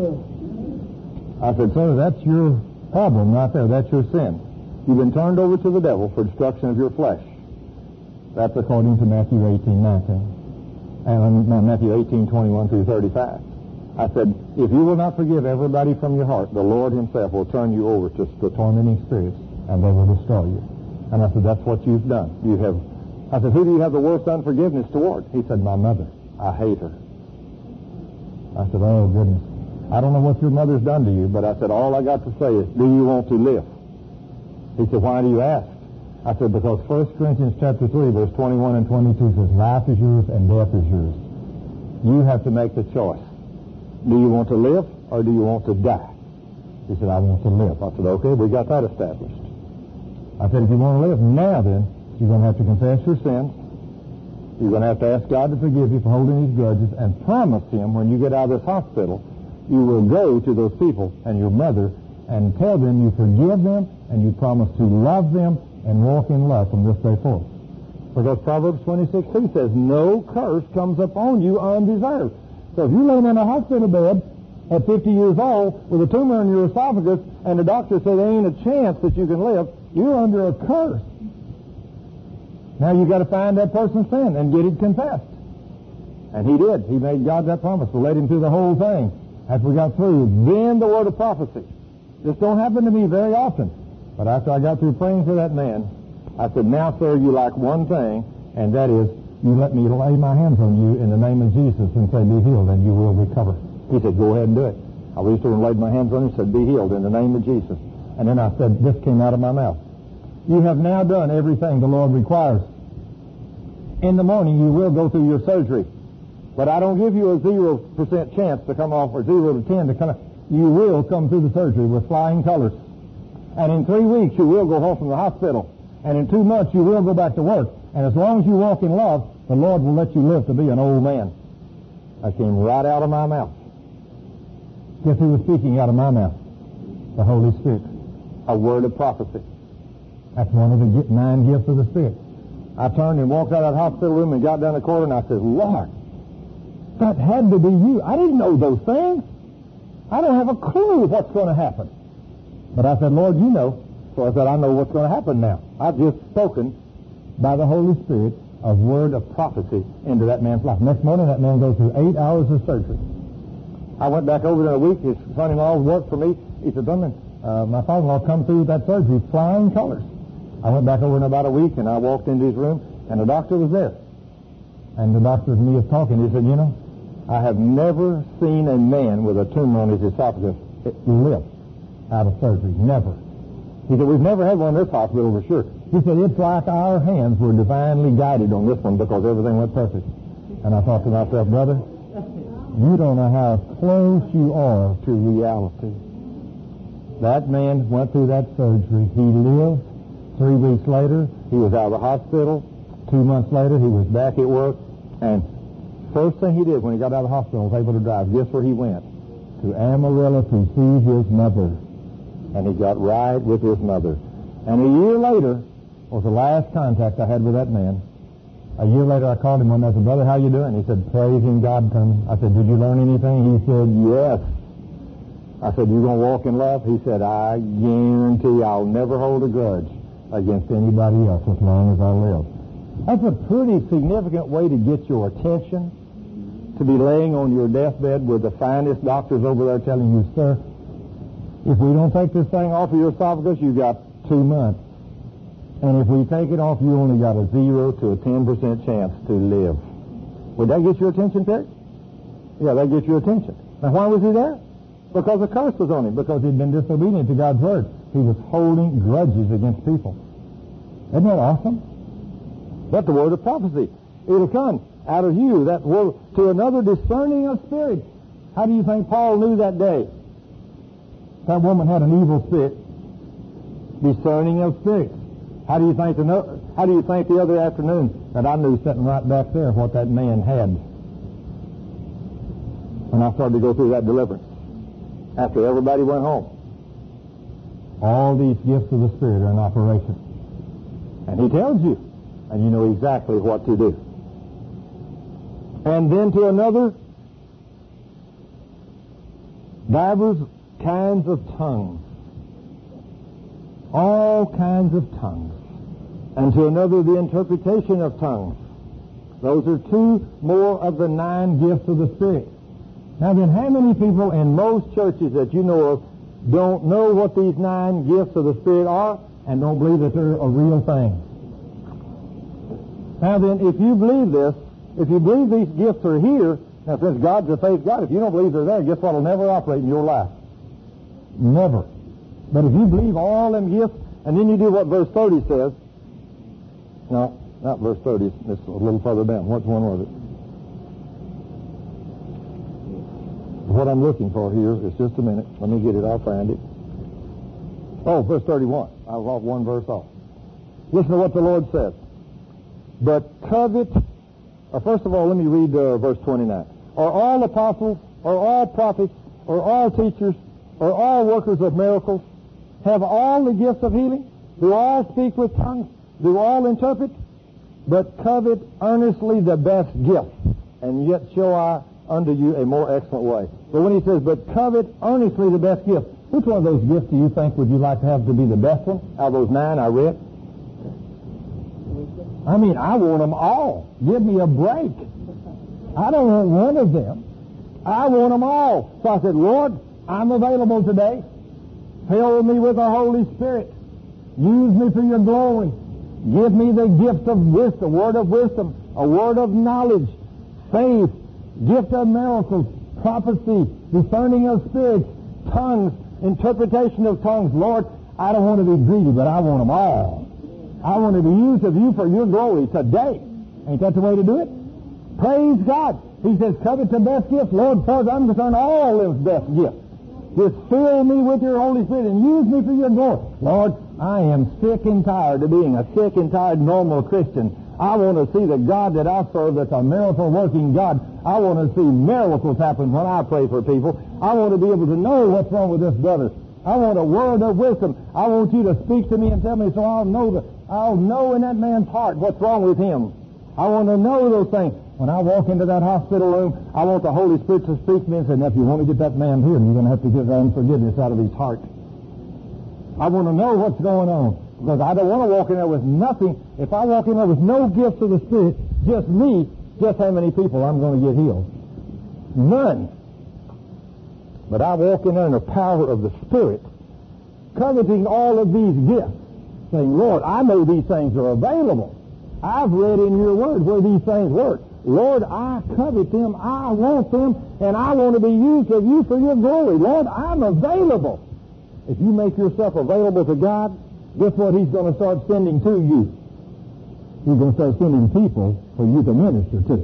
I said, sir, that's your problem right there. That's your sin. You've been turned over to the devil for destruction of your flesh. That's according to Matthew eighteen nineteen. And uh, Matthew eighteen twenty-one through thirty-five. I said, if you will not forgive everybody from your heart, the Lord himself will turn you over to the tormenting spirits, and they will destroy you. And I said, that's what you've done. You have. I said, who do you have the worst unforgiveness toward? He said, my mother. I hate her. I said, oh, goodness. I don't know what your mother's done to you, but I said, all I got to say is, do you want to live? He said, why do you ask? I said, because First Corinthians chapter three, verse twenty-one and twenty-two says, life is yours and death is yours. You have to make the choice. Do you want to live or do you want to die? He said, I want to live. I said, okay, we got that established. I said, if you want to live now then, you're going to have to confess your sins. You're going to have to ask God to forgive you for holding these grudges and promise him when you get out of this hospital, you will go to those people and your mother and tell them you forgive them and you promise to love them and walk in love from this day forth. Because Proverbs twenty-six two says, no curse comes upon you undeserved. So if you're laying in a hospital bed at fifty years old with a tumor in your esophagus and the doctor said there ain't a chance that you can live, you're under a curse. Now you got to find that person's sin and get it confessed. And he did. He made God that promise to lead him through the whole thing. After we got through, then the word of prophecy. This don't happen to me very often. But after I got through praying for that man, I said, now, sir, you like one thing, and that is, you let me lay my hands on you in the name of Jesus and say, be healed, and you will recover. He said, go ahead and do it. I reached over and laid my hands on him and said, be healed in the name of Jesus. And then I said, this came out of my mouth. You have now done everything the Lord requires. In the morning, you will go through your surgery. But I don't give you a zero percent chance to come off, or zero to ten to come off. You will come through the surgery with flying colors. And in three weeks, you will go home from the hospital. And in two months, you will go back to work. And as long as you walk in love, the Lord will let you live to be an old man. That came right out of my mouth. Guess who was speaking out of my mouth? The Holy Spirit. A word of prophecy. That's one of the nine gifts of the Spirit. I turned and walked out of that hospital room and got down the corridor and I said, Lord, that had to be you. I didn't know those things. I don't have a clue what's going to happen. But I said, Lord, you know. So I said, I know what's going to happen now. I've just spoken by the Holy Spirit a word of prophecy into that man's life. Next morning, that man goes through eight hours of surgery. I went back over there in a week. His son-in-law worked for me. He said, Dunman, uh, my father-in-law come through that surgery flying colors. I went back over in about a week, and I walked into his room, and the doctor was there. And the doctor and me was talking. He said, you know, I have never seen a man with a tumor on his esophagus live out of surgery. Never. He said, we've never had one in this hospital for sure. He said, it's like our hands were divinely guided on this one because everything went perfect. And I thought to myself, brother, you don't know how close you are to reality. That man went through that surgery. He lived. Three weeks later, he was out of the hospital. Two months later, he was back at work. And first thing he did when he got out of the hospital was able to drive. Guess where he went? To Amarillo to see his mother. And he got right with his mother. And a year later was the last contact I had with that man. A year later, I called him one day. I said, brother, how you doing? He said, praising God, Tom. I said, did you learn anything? He said, yes. I said, you going to walk in love? He said, I guarantee I'll never hold a grudge against anybody else as long as I live. That's a pretty significant way to get your attention, to be laying on your deathbed with the finest doctors over there telling you, sir, if we don't take this thing off of your esophagus, you've got two months. And if we take it off, you only got a zero to a ten percent chance to live. Would that get your attention, Terry? Yeah, that gets your attention. Now, why was he there? Because a curse was on him, because he'd been disobedient to God's word. He was holding grudges against people. Isn't that awesome? That's the word of prophecy. It'll come out of you, that word, to another discerning of spirits. How do you think Paul knew that day? That woman had an evil spirit. Discerning of spirits. How do you think the no, How do you think the other afternoon that I knew sitting right back there what that man had when I started to go through that deliverance after everybody went home? all these gifts of the Spirit are in operation. And he tells you, and you know exactly what to do. And then to another, divers kinds of tongues. All kinds of tongues. And to another, the interpretation of tongues. Those are two more of the nine gifts of the Spirit. Now then, how many people in most churches that you know of don't know what these nine gifts of the Spirit are and don't believe that they're a real thing? Now then, if you believe this, if you believe these gifts are here, now since God's a faith God, if you don't believe they're there, guess what will never operate in your life? Never. But if you believe all them gifts, and then you do what verse thirty says, no, not verse thirty, it's a little further down. Which one was it? What I'm looking for here is just a minute. Let me get it. I'll find it. Oh, verse thirty-one. I was off one verse off. Listen to what the Lord says. But covet, uh, first of all, let me read uh, verse twenty-nine. Are all apostles, are all prophets, are all teachers, are all workers of miracles? Have all the gifts of healing? Do all speak with tongues? Do all interpret? But covet earnestly the best gift, and yet show I unto you a more excellent way. But when he says, but covet earnestly the best gift, which one of those gifts do you think would you like to have to be the best one out of those nine I read? I mean, I want them all. Give me a break. I don't want one of them. I want them all. So I said, Lord, I'm available today. Fill me with the Holy Spirit. Use me for your glory. Give me the gift of wisdom, a word of wisdom, a word of knowledge, faith, gift of miracles, prophecy, discerning of spirits, tongues, interpretation of tongues. Lord, I don't want to be greedy, but I want them all. I want to be used of you for your glory today. Ain't that the way to do it? Praise God. He says, covet the best gift. Lord, as far as I'm concerned, all those best gifts. Just fill me with your Holy Spirit and use me for your glory. Lord, I am sick and tired of being a sick and tired normal Christian. I want to see the God that I serve that's a miracle-working God. I want to see miracles happen when I pray for people. I want to be able to know what's wrong with this brother. I want a word of wisdom. I want you to speak to me and tell me so I'll know the, I'll know in that man's heart what's wrong with him. I want to know those things. When I walk into that hospital room, I want the Holy Spirit to speak to me and say, now, if you want to get that man healed, you're going to have to get unforgiveness out of his heart. I want to know what's going on. Because I don't want to walk in there with nothing. If I walk in there with no gifts of the Spirit, just me, just how many people I'm going to get healed? None. But I walk in there in the power of the Spirit, coveting all of these gifts, saying, Lord, I know these things are available. I've read in your word where these things work. Lord, I covet them, I want them, and I want to be used of you for your glory. Lord, I'm available. If you make yourself available to God, guess what he's going to start sending to you? He's going to start sending people for you to minister to.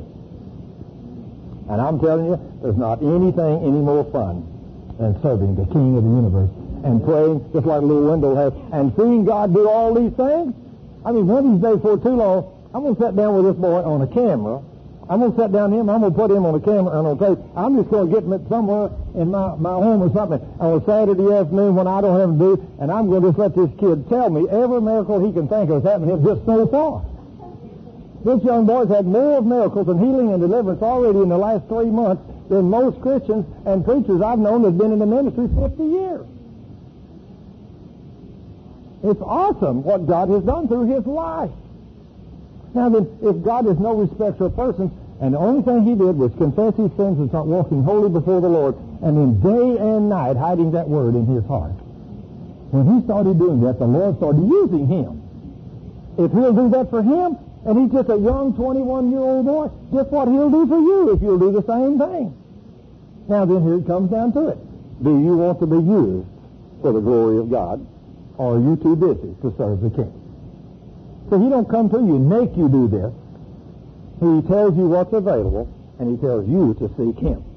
And I'm telling you, there's not anything any more fun than serving the King of the universe and praying, just like little Wendell has, and seeing God do all these things. I mean, one of these days before too long, I'm going to sit down with this boy on a camera. I'm going to sit down him. I'm going to put him on a camera and on tape. I'm just going to get him at somewhere in my, my home or something on a Saturday afternoon when I don't have to do, and I'm going to just let this kid tell me every miracle he can think of has happened to him just so far. This young boy's had more miracles and healing and deliverance already in the last three months than most Christians and preachers I've known that's been in the ministry fifty years. It's awesome what God has done through his life. Now then, if God is no respecter of persons, and the only thing he did was confess his sins and start walking holy before the Lord, and then day and night hiding that word in his heart. When he started doing that, the Lord started using him. If he'll do that for him, and he's just a young twenty-one-year-old boy, guess what he'll do for you if you'll do the same thing? Now then, here it comes down to it. Do you want to be used for the glory of God, or are you too busy to serve the King? So he don't come to you and make you do this. He tells you what's available, and he tells you to seek him.